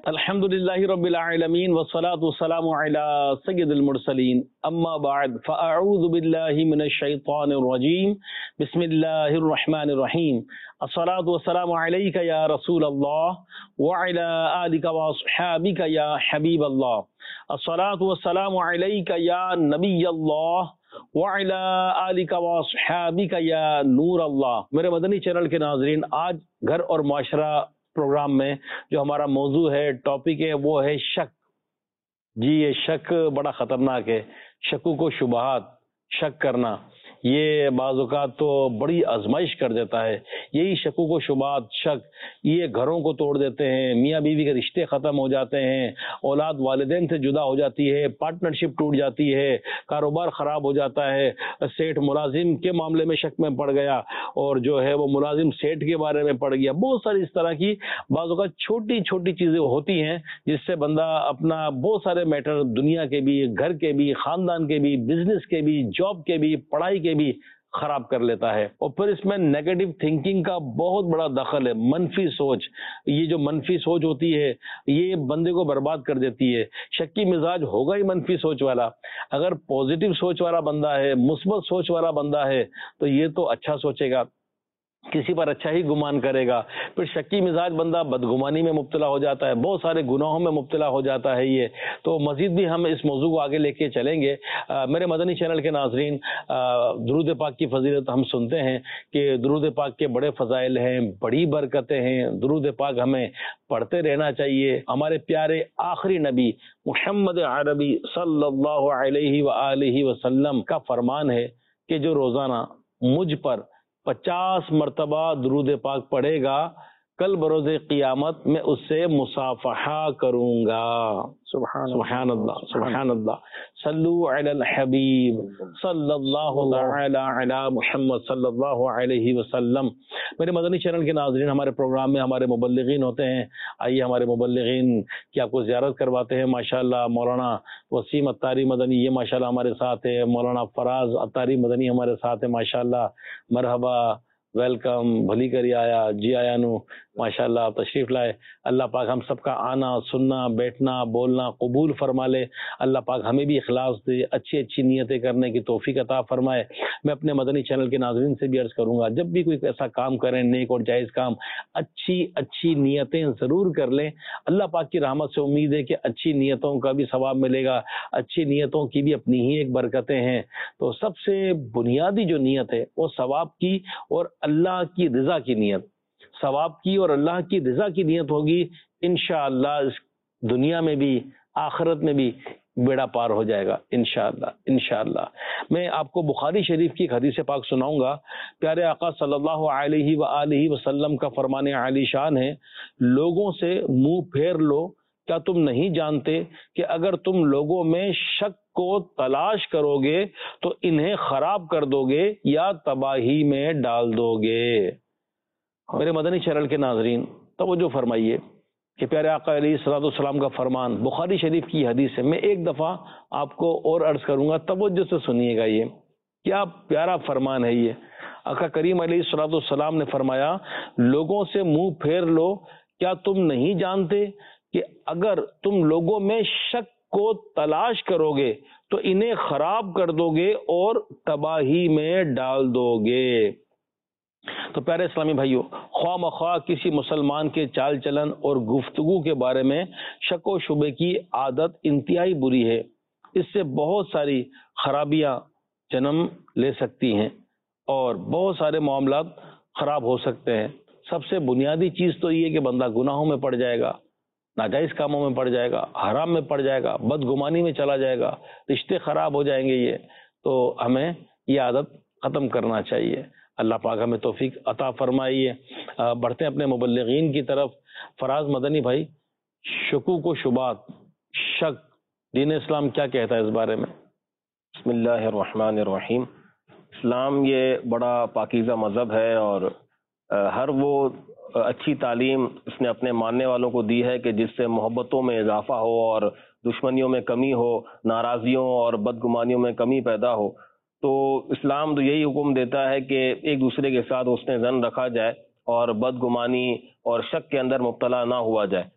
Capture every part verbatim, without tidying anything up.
الحمد للہ رب العالمین والصلاة والسلام علی سید المرسلین اما بعد فاعوذ باللہ من الشیطان الرجیم بسم اللہ الرحمن الرحیم الصلاة والسلام علیک یا رسول اللہ وعلی آلک واصحابک یا حبیب اللہ الصلاة والسلام علیک یا نبی اللہ وعلی آلک واصحابک یا نور اللہ۔ میرے مدنی چینل کے ناظرین، آج گھر اور معاشرہ پروگرام میں جو ہمارا موضوع ہے، ٹاپک ہے، وہ ہے شک۔ جی یہ شک بڑا خطرناک ہے۔ شکوک و شبہات، شک کرنا، یہ بعض اوقات تو بڑی آزمائش کر دیتا ہے۔ یہی شکوک و شبہات، شک، یہ گھروں کو توڑ دیتے ہیں، میاں بیوی کے رشتے ختم ہو جاتے ہیں، اولاد والدین سے جدا ہو جاتی ہے، پارٹنرشپ ٹوٹ جاتی ہے، کاروبار خراب ہو جاتا ہے۔ سیٹ ملازم کے معاملے میں شک میں پڑ گیا اور جو ہے وہ ملازم سیٹ کے بارے میں پڑ گیا۔ بہت ساری اس طرح کی بعض اوقات چھوٹی چھوٹی چیزیں ہوتی ہیں جس سے بندہ اپنا بہت سارے میٹر، دنیا کے بھی، گھر کے بھی، خاندان کے بھی، بزنس کے بھی، جاب کے بھی، پڑھائی کے بھی خراب کر لیتا ہے۔ اور پھر اس میں نیگیٹو تھنکنگ کا بہت بڑا دخل ہے۔ منفی سوچ، یہ جو منفی سوچ ہوتی ہے یہ بندے کو برباد کر دیتی ہے۔ شکی مزاج ہوگا ہی منفی سوچ والا۔ اگر پازیٹیو سوچ والا بندہ ہے، مثبت سوچ والا بندہ ہے تو یہ تو اچھا سوچے گا، کسی پر اچھا ہی گمان کرے گا۔ پھر شکی مزاج بندہ بدگمانی میں مبتلا ہو جاتا ہے، بہت سارے گناہوں میں مبتلا ہو جاتا ہے۔ یہ تو مزید بھی ہم اس موضوع کو آگے لے کے چلیں گے۔ میرے مدنی چینل کے ناظرین، درود پاک کی فضیلت ہم سنتے ہیں کہ درود پاک کے بڑے فضائل ہیں، بڑی برکتیں ہیں۔ درود پاک ہمیں پڑھتے رہنا چاہیے۔ ہمارے پیارے آخری نبی محمد عربی صلی اللہ علیہ وآلہ وسلم کا فرمان ہے کہ جو روزانہ مجھ پر پچاس مرتبہ درود پاک پڑھے گا، کل بروز قیامت میں اس سے مصافحہ کروں گا۔ سبحان سبحان اللہ، سبحان اللہ۔ صلو علی الحبیب صلی اللہ تعالی علی محمد صلی اللہ علیہ وسلم۔ میرے مدنی چینل کے ناظرین، ہمارے پروگرام میں ہمارے مبلغین ہوتے ہیں۔ آئیے ہمارے مبلغین کی آپ کو زیارت کرواتے ہیں۔ ماشاءاللہ مولانا وسیم عطاری مدنی یہ ماشاءاللہ ہمارے ساتھ ہے، مولانا فراز عطاری مدنی ہمارے ساتھ ہے۔ ماشاءاللہ مرحبا، ویلکم، بھلی کری آیا، جی آیا نو، ماشاءاللہ آپ تشریف لائے۔ اللہ پاک ہم سب کا آنا، سننا، بیٹھنا، بولنا قبول فرما لے۔ اللہ پاک ہمیں بھی اخلاص دے، اچھی اچھی نیتیں کرنے کی توفیق عطا فرمائے۔ میں اپنے مدنی چینل کے ناظرین سے بھی عرض کروں گا، جب بھی کوئی ایسا کام کریں، نیک اور جائز کام، اچھی اچھی نیتیں ضرور کر لیں۔ اللہ پاک کی رحمت سے امید ہے کہ اچھی نیتوں کا بھی ثواب ملے گا، اچھی نیتوں کی بھی اپنی ہی ایک برکتیں ہیں۔ تو سب سے بنیادی جو نیت ہے وہ ثواب کی اور اللہ کی رضا کی نیت، ثواب کی اور اللہ کی رضا کی نیت ہوگی، انشاءاللہ اس دنیا میں بھی آخرت میں بھی بیڑا پار ہو جائے گا، انشاءاللہ انشاءاللہ۔ میں آپ کو بخاری شریف کی ایک حدیث پاک سناؤں گا۔ پیارے آقا صلی اللہ علیہ وآلہ وسلم کا فرمان عالی شان ہے، لوگوں سے منہ پھیر لو، کیا تم نہیں جانتے کہ اگر تم لوگوں میں شک کو تلاش کرو گے تو انہیں خراب کر دو گے یا تباہی میں ڈال دو گے۔ میرے مدنی چینل کے ناظرین توجہ فرمائیے کہ پیارے آقا علیہ الصلوۃ والسلام کا فرمان بخاری شریف کی حدیث ہے۔ میں ایک دفعہ آپ کو اور عرض کروں گا، توجہ سے سنیے گا، یہ کیا پیارا فرمان ہے۔ یہ آقا کریم علیہ الصلوۃ والسلام نے فرمایا، لوگوں سے منہ پھیر لو، کیا تم نہیں جانتے کہ اگر تم لوگوں میں شک کو تلاش کرو گے تو انہیں خراب کر دو گے اور تباہی میں ڈال دو گے۔ تو پیارے اسلامی بھائیو، خواہ مخواہ کسی مسلمان کے چال چلن اور گفتگو کے بارے میں شک و شبے کی عادت انتہائی بری ہے۔ اس سے بہت ساری خرابیاں جنم لے سکتی ہیں اور بہت سارے معاملات خراب ہو سکتے ہیں۔ سب سے بنیادی چیز تو یہ کہ بندہ گناہوں میں پڑ جائے گا، ناجائز کاموں میں پڑ جائے گا، حرام میں پڑ جائے گا، بدگمانی میں چلا جائے گا، رشتے خراب ہو جائیں گے۔ یہ تو ہمیں یہ عادت ختم کرنا چاہیے۔ اللہ پاک ہمیں توفیق عطا فرمائیے۔ بڑھتے ہیں اپنے مبلغین کی طرف۔ فراز مدنی بھائی، شکوک و شبہات، شک، دین اسلام کیا کہتا ہے اس بارے میں؟ بسم اللہ الرحمن الرحیم۔ اسلام یہ بڑا پاکیزہ مذہب ہے اور ہر وہ اچھی تعلیم اس نے اپنے ماننے والوں کو دی ہے کہ جس سے محبتوں میں اضافہ ہو اور دشمنیوں میں کمی ہو، ناراضیوں اور بدگمانیوں میں کمی پیدا ہو۔ تو اسلام تو یہی حکم دیتا ہے کہ ایک دوسرے کے ساتھ حسن ظن رکھا جائے اور بدگمانی اور شک کے اندر مبتلا نہ ہوا جائے۔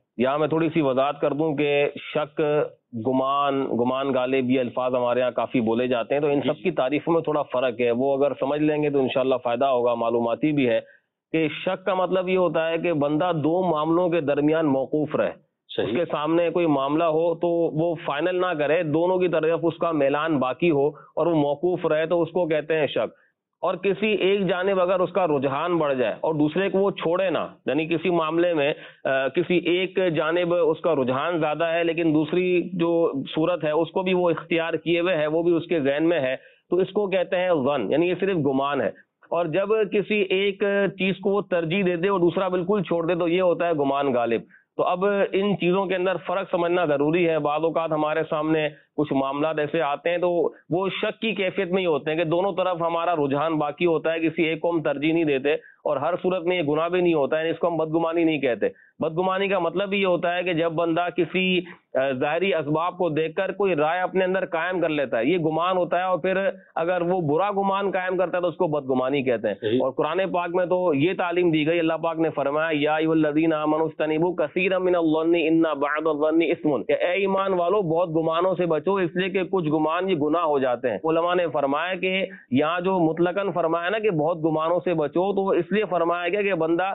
یہاں میں تھوڑی سی وضاحت کر دوں کہ شک، گمان، گمان غالب، یہ الفاظ ہمارے یہاں کافی بولے جاتے ہیں، تو ان سب کی تعریفوں میں تھوڑا فرق ہے، وہ اگر سمجھ لیں گے تو انشاءاللہ فائدہ ہوگا، معلوماتی بھی ہے کہ شک کا مطلب یہ ہوتا ہے کہ بندہ دو معاملوں کے درمیان موقوف رہے، اس کے سامنے کوئی معاملہ ہو تو وہ فائنل نہ کرے، دونوں کی طرف اس کا میلان باقی ہو اور وہ موقوف رہے، تو اس کو کہتے ہیں شک۔ اور کسی ایک جانب اگر اس کا رجحان بڑھ جائے اور دوسرے کو وہ چھوڑے نہ، یعنی کسی معاملے میں کسی ایک جانب اس کا رجحان زیادہ ہے لیکن دوسری جو صورت ہے اس کو بھی وہ اختیار کیے ہوئے ہے، وہ بھی اس کے ذہن میں ہے، تو اس کو کہتے ہیں ظن، یعنی یہ صرف گمان ہے۔ اور جب کسی ایک چیز کو وہ ترجیح دے دے اور دوسرا بالکل چھوڑ دے تو یہ ہوتا ہے گمان غالب۔ تو اب ان چیزوں کے اندر فرق سمجھنا ضروری ہے۔ بعض اوقات ہمارے سامنے کچھ معاملات ایسے آتے ہیں تو وہ شک کی کیفیت میں ہی ہوتے ہیں کہ دونوں طرف ہمارا رجحان باقی ہوتا ہے، کسی ایک کو ہم ترجیح نہیں دیتے، اور ہر صورت میں یہ گناہ بھی نہیں ہوتا ہے، اس کو ہم بدگمانی نہیں کہتے۔ بدگمانی کا مطلب یہ ہوتا ہے کہ جب بندہ کسی ظاہری اسباب کو دیکھ کر کوئی رائے اپنے اندر قائم کر لیتا ہے، یہ گمان ہوتا ہے، اور پھر اگر وہ برا گمان قائم کرتا ہے تو اس کو بدگمانی کہتے ہیں۔ اور قرآن پاک میں تو یہ تعلیم دی گئی، اللہ پاک نے فرمایا یا ایھا الذین آمنوا اجتنبوا کثیرا من الظن ان بعض الظن اثم، کہ اے ایمان والو بہت گمانوں سے بچو، اس لیے کہ کچھ گمان یہ گناہ ہو جاتے ہیں۔ علماء نے فرمایا کہ یہاں جو مطلقاً فرمایا نا کہ بہت گمانوں سے بچو، تو اس لیے فرمایا گیا کہ بندہ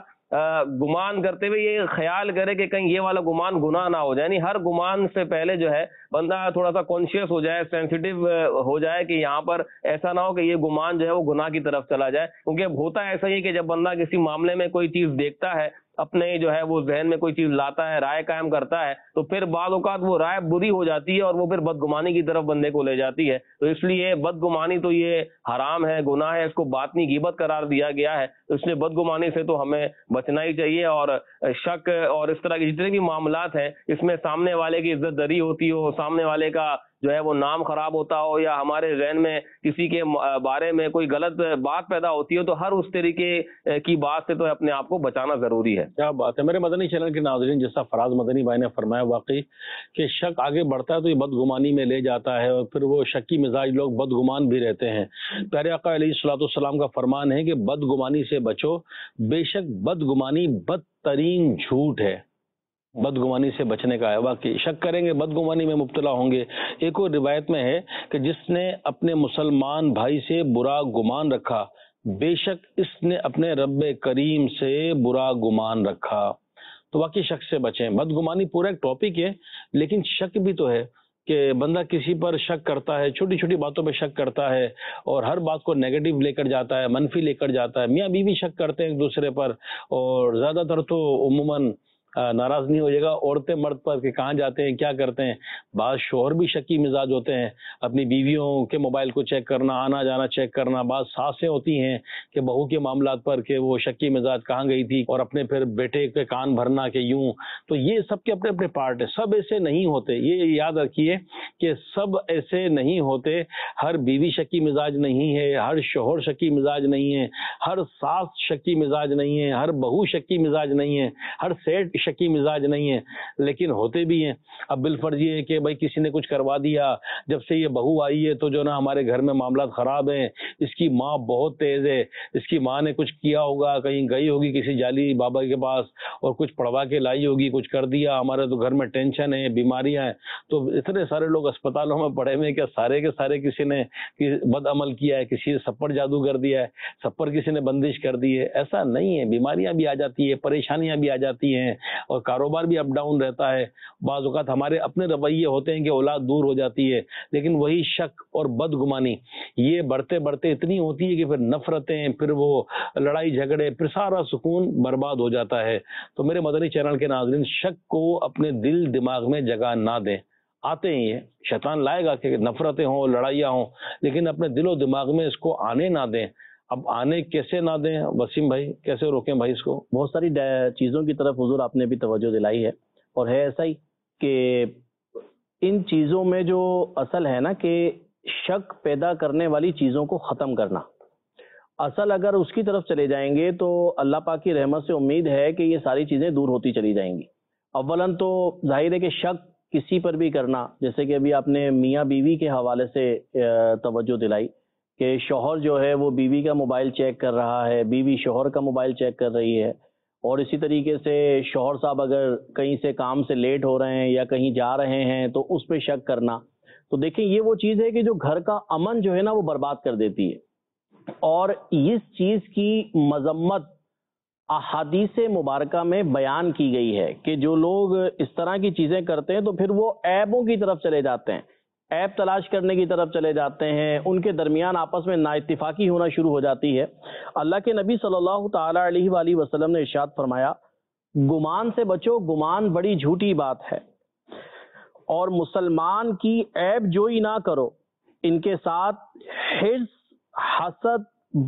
گمان کرتے ہوئے یہ خیال کرے کہ کہیں یہ والا گمان گناہ نہ ہو جائے، یعنی ہر گمان سے پہلے جو ہے بندہ تھوڑا سا کانشیس ہو جائے، سینسیٹیو ہو جائے کہ یہاں پر ایسا نہ ہو کہ یہ گمان جو ہے وہ گناہ کی طرف چلا جائے، کیونکہ اب ہوتا ایسا ہی کہ جب بندہ کسی معاملے میں کوئی چیز دیکھتا ہے، اپنے جو ہے وہ ذہن میں کوئی چیز لاتا ہے، رائے قائم کرتا ہے، تو پھر بعض اوقات وہ رائے بری ہو جاتی ہے اور وہ پھر بدگمانی کی طرف بندے کو لے جاتی ہے۔ تو اس لیے بدگمانی تو یہ حرام ہے، گناہ ہے، اس کو باطنی غیبت قرار دیا گیا ہے، تو اس لیے بدگمانی سے تو ہمیں بچنا ہی چاہیے۔ اور شک اور اس طرح کے جتنے بھی معاملات ہیں، اس میں سامنے والے کی عزت دری ہوتی ہو، سامنے والے کا جو ہے وہ نام خراب ہوتا ہو، یا ہمارے ذہن میں کسی کے بارے میں کوئی غلط بات پیدا ہوتی ہو، تو ہر اس طریقے کی بات سے تو اپنے آپ کو بچانا ضروری ہے۔ کیا بات ہے میرے مدنی چینل کے ناظرین، جیسا فراز مدنی بھائی نے فرمایا، واقعی کہ شک آگے بڑھتا ہے تو یہ بدگمانی میں لے جاتا ہے، اور پھر وہ شکی مزاج لوگ بدگمان بھی رہتے ہیں۔ پیارے آقا علیہ الصلوۃ والسلام کا فرمان ہے کہ بدگمانی سے بچو، بے شک بدگمانی بدترین جھوٹ ہے۔ بدگمانی سے بچنے کا ہے، واقعی شک کریں گے بدگمانی میں مبتلا ہوں گے۔ ایک اور روایت میں ہے کہ جس نے اپنے مسلمان بھائی سے برا گمان رکھا، بے شک اس نے اپنے رب کریم سے برا گمان رکھا۔ تو واقعی شک سے بچیں۔ بدگمانی پورا ایک ٹاپک ہے، لیکن شک بھی تو ہے کہ بندہ کسی پر شک کرتا ہے، چھوٹی چھوٹی باتوں پہ شک کرتا ہے، اور ہر بات کو نیگیٹو لے کر جاتا ہے، منفی لے کر جاتا ہے۔ میاں بیوی شک کرتے ہیں ایک دوسرے پر، اور زیادہ تر تو عموماً ناراض نہیں ہو جائے گا عورتیں مرد پر کہ کہاں جاتے ہیں، کیا کرتے ہیں۔ بعض شوہر بھی شکی مزاج ہوتے ہیں، اپنی بیویوں کے موبائل کو چیک کرنا، آنا جانا چیک کرنا۔ بعض ساسیں ہوتی ہیں کہ بہو کے معاملات پر کہ وہ شکی مزاج کہاں گئی تھی، اور اپنے پھر بیٹے کے کان بھرنا کہ یوں۔ تو یہ سب کے اپنے اپنے پارٹ ہیں، سب ایسے نہیں ہوتے، یہ یاد رکھیے کہ سب ایسے نہیں ہوتے۔ ہر بیوی شکی مزاج نہیں ہے، ہر شوہر شکی مزاج نہیں ہے، ہر ساس شکی مزاج نہیں ہے، ہر بہو شکی مزاج نہیں ہے، ہر سیٹ شکی مزاج نہیں ہے، لیکن ہوتے بھی ہیں۔ اب بالفرض یہ ہے کہ بھائی کسی نے کچھ کروا دیا، جب سے یہ بہو آئی ہے تو جو نا ہمارے گھر میں معاملات خراب ہیں، اس کی ماں بہت تیز ہے، اس کی ماں نے کچھ کیا ہوگا، کہیں گئی ہوگی کسی جعلی بابا کے پاس اور کچھ پڑھوا کے لائی ہوگی، کچھ کر دیا، ہمارے تو گھر میں ٹینشن ہے، بیماریاں ہیں۔ تو اتنے سارے لوگ اسپتالوں میں پڑے ہوئے، کیا سارے کے سارے کسی نے بد عمل کیا ہے، کسی نے سپر جادو کر دیا ہے، سپر کسی نے بندش کر دی ہے؟ ایسا نہیں ہے، بیماریاں بھی آ جاتی ہے، پریشانیاں بھی آ جاتی ہیں، اور کاروبار بھی اپ ڈاؤن رہتا ہے۔ بعض اوقات ہمارے اپنے رویے ہوتے ہیں کہ اولاد دور ہو جاتی ہے، لیکن وہی شک اور بدگمانی یہ بڑھتے بڑھتے اتنی ہوتی ہے کہ پھر نفرتیں، پھر وہ لڑائی جھگڑے، پھر سارا سکون برباد ہو جاتا ہے۔ تو میرے مدنی چینل کے ناظرین، شک کو اپنے دل دماغ میں جگہ نہ دیں۔ آتے ہی ہیں، شیطان لائے گا کہ نفرتیں ہوں، لڑائیاں ہوں، لیکن اپنے دل و دماغ میں اس کو آنے نہ دیں۔ اب آنے کیسے نہ دیں وسیم بھائی، کیسے روکیں بھائی اس کو؟ بہت ساری چیزوں کی طرف حضور آپ نے بھی توجہ دلائی ہے، اور ہے ایسا ہی کہ ان چیزوں میں جو اصل ہے نا کہ شک پیدا کرنے والی چیزوں کو ختم کرنا، اصل اگر اس کی طرف چلے جائیں گے تو اللہ پاک کی رحمت سے امید ہے کہ یہ ساری چیزیں دور ہوتی چلی جائیں گی۔ اولاً تو ظاہر ہے کہ شک کسی پر بھی کرنا، جیسے کہ ابھی آپ نے میاں بیوی کے حوالے سے توجہ دلائی کہ شوہر جو ہے وہ بیوی کا موبائل چیک کر رہا ہے، بیوی شوہر کا موبائل چیک کر رہی ہے، اور اسی طریقے سے شوہر صاحب اگر کہیں سے کام سے لیٹ ہو رہے ہیں یا کہیں جا رہے ہیں تو اس پہ شک کرنا. تو دیکھیں یہ وہ چیز ہے کہ جو گھر کا امن جو ہے نا وہ برباد کر دیتی ہے. اور اس چیز کی مذمت احادیث مبارکہ میں بیان کی گئی ہے کہ جو لوگ اس طرح کی چیزیں کرتے ہیں تو پھر وہ عیبوں کی طرف چلے جاتے ہیں, عیب تلاش کرنے کی طرف چلے جاتے ہیں, ان کے درمیان آپس میں نا اتفاقی ہونا شروع ہو جاتی ہے. اللہ کے نبی صلی اللہ تعالی علیہ وآلہ وسلم نے ارشاد فرمایا, گمان سے بچو, گمان بڑی جھوٹی بات ہے, اور مسلمان کی عیب جوئی نہ کرو, ان کے ساتھ حرص, حسد,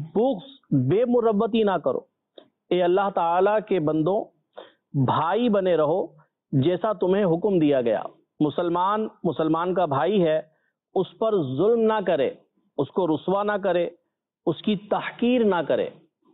بغض, بے مربتی نہ کرو. اے اللہ تعالیٰ کے بندوں, بھائی بنے رہو جیسا تمہیں حکم دیا گیا. مسلمان مسلمان کا بھائی ہے, اس پر ظلم نہ کرے, اس کو رسوا نہ کرے, اس کی تحقیر نہ کرے.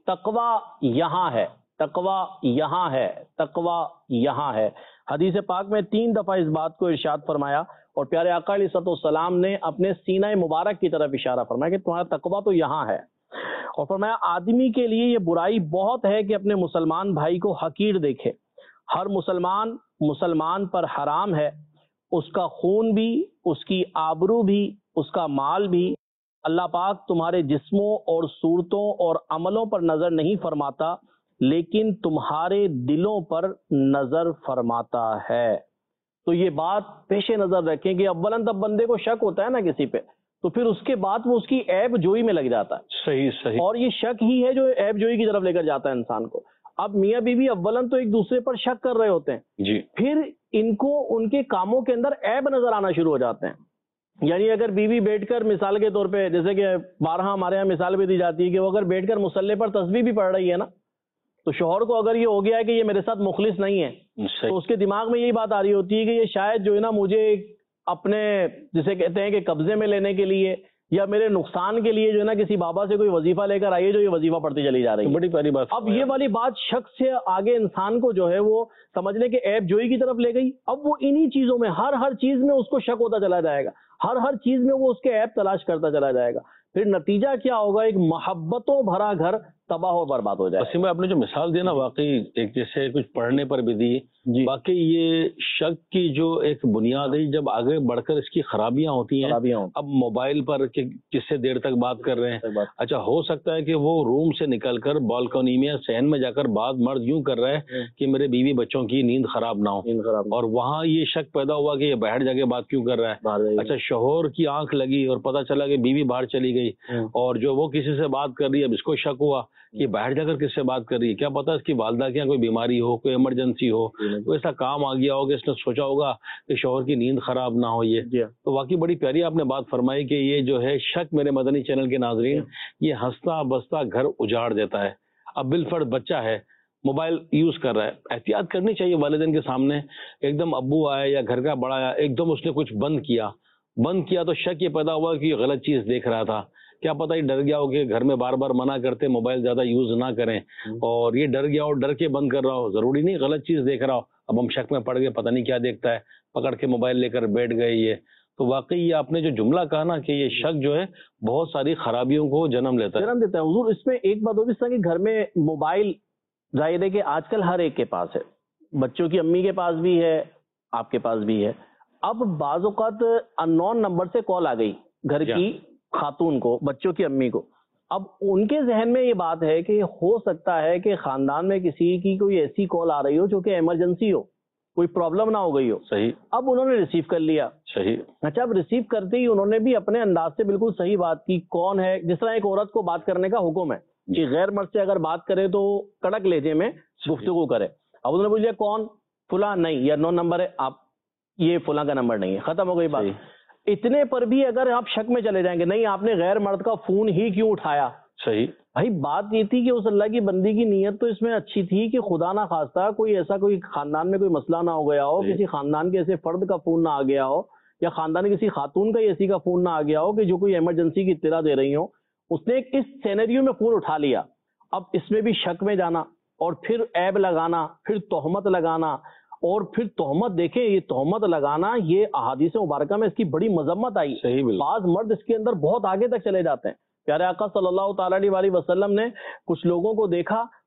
تقوی یہاں ہے, تقوی یہاں ہے, تقوی یہاں ہے. حدیث پاک میں تین دفعہ اس بات کو ارشاد فرمایا, اور پیارے آقا علیہ الصلوۃ والسلام نے اپنے سینہ مبارک کی طرف اشارہ فرمایا کہ تمہارا تقوی تو یہاں ہے. اور فرمایا آدمی کے لیے یہ برائی بہت ہے کہ اپنے مسلمان بھائی کو حقیر دیکھے. ہر مسلمان مسلمان پر حرام ہے, اس کا خون بھی, اس کی آبرو بھی, اس کا مال بھی. اللہ پاک تمہارے جسموں اور صورتوں اور عملوں پر نظر نہیں فرماتا, لیکن تمہارے دلوں پر نظر فرماتا ہے. تو یہ بات پیش نظر رکھیں کہ اولاً تب بندے کو شک ہوتا ہے نا کسی پہ, تو پھر اس کے بعد وہ اس کی عیب جوئی میں لگ جاتا ہے. صحیح صحیح. اور یہ شک ہی ہے جو عیب جوئی کی طرف لے کر جاتا ہے انسان کو. اب میاں بیوی اولاً تو ایک دوسرے پر شک کر رہے ہوتے ہیں جی, پھر ان کو ان کے کاموں کے اندر عیب نظر آنا شروع ہو جاتے ہیں. یعنی اگر بیوی بیٹھ کر مثال کے طور پہ, جیسے کہ بارہا ہمارے یہاں مثال بھی دی جاتی ہے کہ وہ اگر بیٹھ کر مصلے پر تسبیح بھی پڑھ رہی ہے نا, تو شوہر کو اگر یہ ہو گیا ہے کہ یہ میرے ساتھ مخلص نہیں ہے, تو اس کے دماغ میں یہی بات آ رہی ہوتی ہے کہ یہ شاید جو ہے نا مجھے اپنے جسے کہتے ہیں کہ قبضے میں لینے کے لیے یا میرے نقصان کے لیے جو ہے نا کسی بابا سے کوئی وظیفہ لے کر آئیے جو یہ وظیفہ پڑھتی چلی جا رہی ہے. بڑی پیاری بات. اب یہ والی بات شک سے آگے انسان کو جو ہے وہ سمجھنے کے عیب جوئی کی طرف لے گئی. اب وہ انہی چیزوں میں ہر ہر چیز میں اس کو شک ہوتا چلا جائے گا, ہر ہر چیز میں وہ اس کے عیب تلاش کرتا چلا جائے گا. پھر نتیجہ کیا ہوگا, ایک محبتوں بھرا گھر تباہ و برباد ہو جائے. وسیم بھائی, آپ نے جو مثال دی نا واقعی ایک جیسے کچھ پڑھنے پر بھی دی, جی, باقی یہ شک کی جو ایک بنیاد ہے, جب آگے بڑھ کر اس کی خرابیاں ہوتی ہیں. خرابیاں ہوں. اب موبائل پر کہ کس سے دیر تک بات کر رہے ہیں, اچھا ہو سکتا ہے کہ وہ روم سے نکل کر بالکنی میں یا صحن میں جا کر بات مرد یوں کر رہا ہے کہ میرے بیوی بچوں کی نیند خراب نہ ہو, نیند خراب, اور وہاں یہ شک پیدا ہوا کہ یہ باہر جا کے بات کیوں کر رہا ہے. اچھا شوہر کی آنکھ لگی اور پتہ چلا کہ بیوی باہر چلی گئی, اور جو وہ کسی سے بات کر رہی ہے, اب اس کو شک ہوا کہ باہر جا کر کس سے بات کر رہی ہے, کیا پتا اس کی والدہ کے یہاں کوئی بیماری ہو, کوئی ایمرجنسی ہو, کوئی ایسا کام آ گیا ہو کہ اس نے سوچا ہوگا کہ شوہر کی نیند خراب نہ ہو. یہ تو واقعی بڑی پیاری آپ نے بات فرمائی کہ یہ جو ہے شک میرے مدنی چینل کے ناظرین, یہ ہنستا بستا گھر اجاڑ دیتا ہے. اب بالفرض بچہ ہے, موبائل یوز کر رہا ہے, احتیاط کرنی چاہیے والدین کے سامنے. ایک دم ابو آئے یا گھر کا بڑا آیا, ایک دم اس نے کچھ بند کیا بند کیا تو شک یہ پیدا ہوا کہ یہ غلط چیز دیکھ رہا تھا. کیا پتہ یہ ڈر گیا ہو کہ گھر میں بار بار منع کرتے موبائل زیادہ یوز نہ کریں, اور یہ ڈر گیا ہو, ڈر کے بند کر رہا ہو, ضروری نہیں غلط چیز دیکھ رہا ہو. اب ہم شک میں پڑ گئے, پتہ نہیں کیا دیکھتا ہے, پکڑ کے موبائل لے کر بیٹھ گئے. یہ تو واقعی یہ آپ نے جو جملہ کہا نا کہ یہ شک جو ہے بہت ساری خرابیوں کو جنم لیتا ہے. جنم دیتا ہے. حضور اس میں ایک بات اور بھی کہ گھر میں موبائل ظاہر ہے کہ آج کل ہر ایک کے پاس ہے, بچوں کی امی کے پاس بھی ہے, آپ کے پاس بھی ہے. اب بعض اوقات ان نون نمبر سے کال آ گئی گھر کی خاتون کو, بچوں کی امی کو. اب ان کے ذہن میں یہ بات ہے کہ ہو سکتا ہے کہ خاندان میں کسی کی کوئی ایسی کال آ رہی ہو جو کہ ایمرجنسی ہو, کوئی پرابلم نہ ہو گئی ہو. صحیح. اب انہوں نے ریسیو کر لیا. صحیح. اچھا, اب ریسیو کرتے ہی انہوں نے بھی اپنے انداز سے بالکل صحیح بات کی. کون ہے, جس طرح ایک عورت کو بات کرنے کا حکم ہے کہ غیر مرد سے اگر بات کرے تو کڑک لہجے میں گفتگو کرے. اب انہوں نے پوچھ لیا کون, فلاں. نہیں, یہ نو نمبر ہے, آپ یہ فلاں کا نمبر نہیں ہے, ختم ہو گئی بات. اتنے پر بھی اگر آپ شک میں چلے جائیں گے, نہیں آپ نے غیر مرد کا فون ہی کیوں اٹھایا. صحیح. بھائی بات یہ تھی کہ اس اللہ کی بندی کی نیت تو اس میں اچھی تھی کہ خدا نہ خواستہ کوئی ایسا کوئی خاندان میں کوئی مسئلہ نہ ہو گیا ہو, کسی خاندان کے ایسے فرد کا فون نہ آ گیا ہو, یا خاندان کی کسی خاتون کا ایسی کا فون نہ آ گیا ہو کہ جو کوئی ایمرجنسی کی اطلاع دے رہی ہو. اس نے اس سینیریو میں فون اٹھا لیا. اب اس میں بھی شک میں جانا, اور پھر عیب لگانا, پھر تہمت لگانا, اور پھر تہمت دیکھیں یہ تہمت لگانا یہ احادیث مبارکہ میں اس کی بڑی مذمت آئی. بعض مرد اس کے اندر بہت آگے تک چلے جاتے ہیں. پیارے آقا صلی اللہ تعالیٰ علیہ وسلم نے کچھ لوگوں کو دیکھا,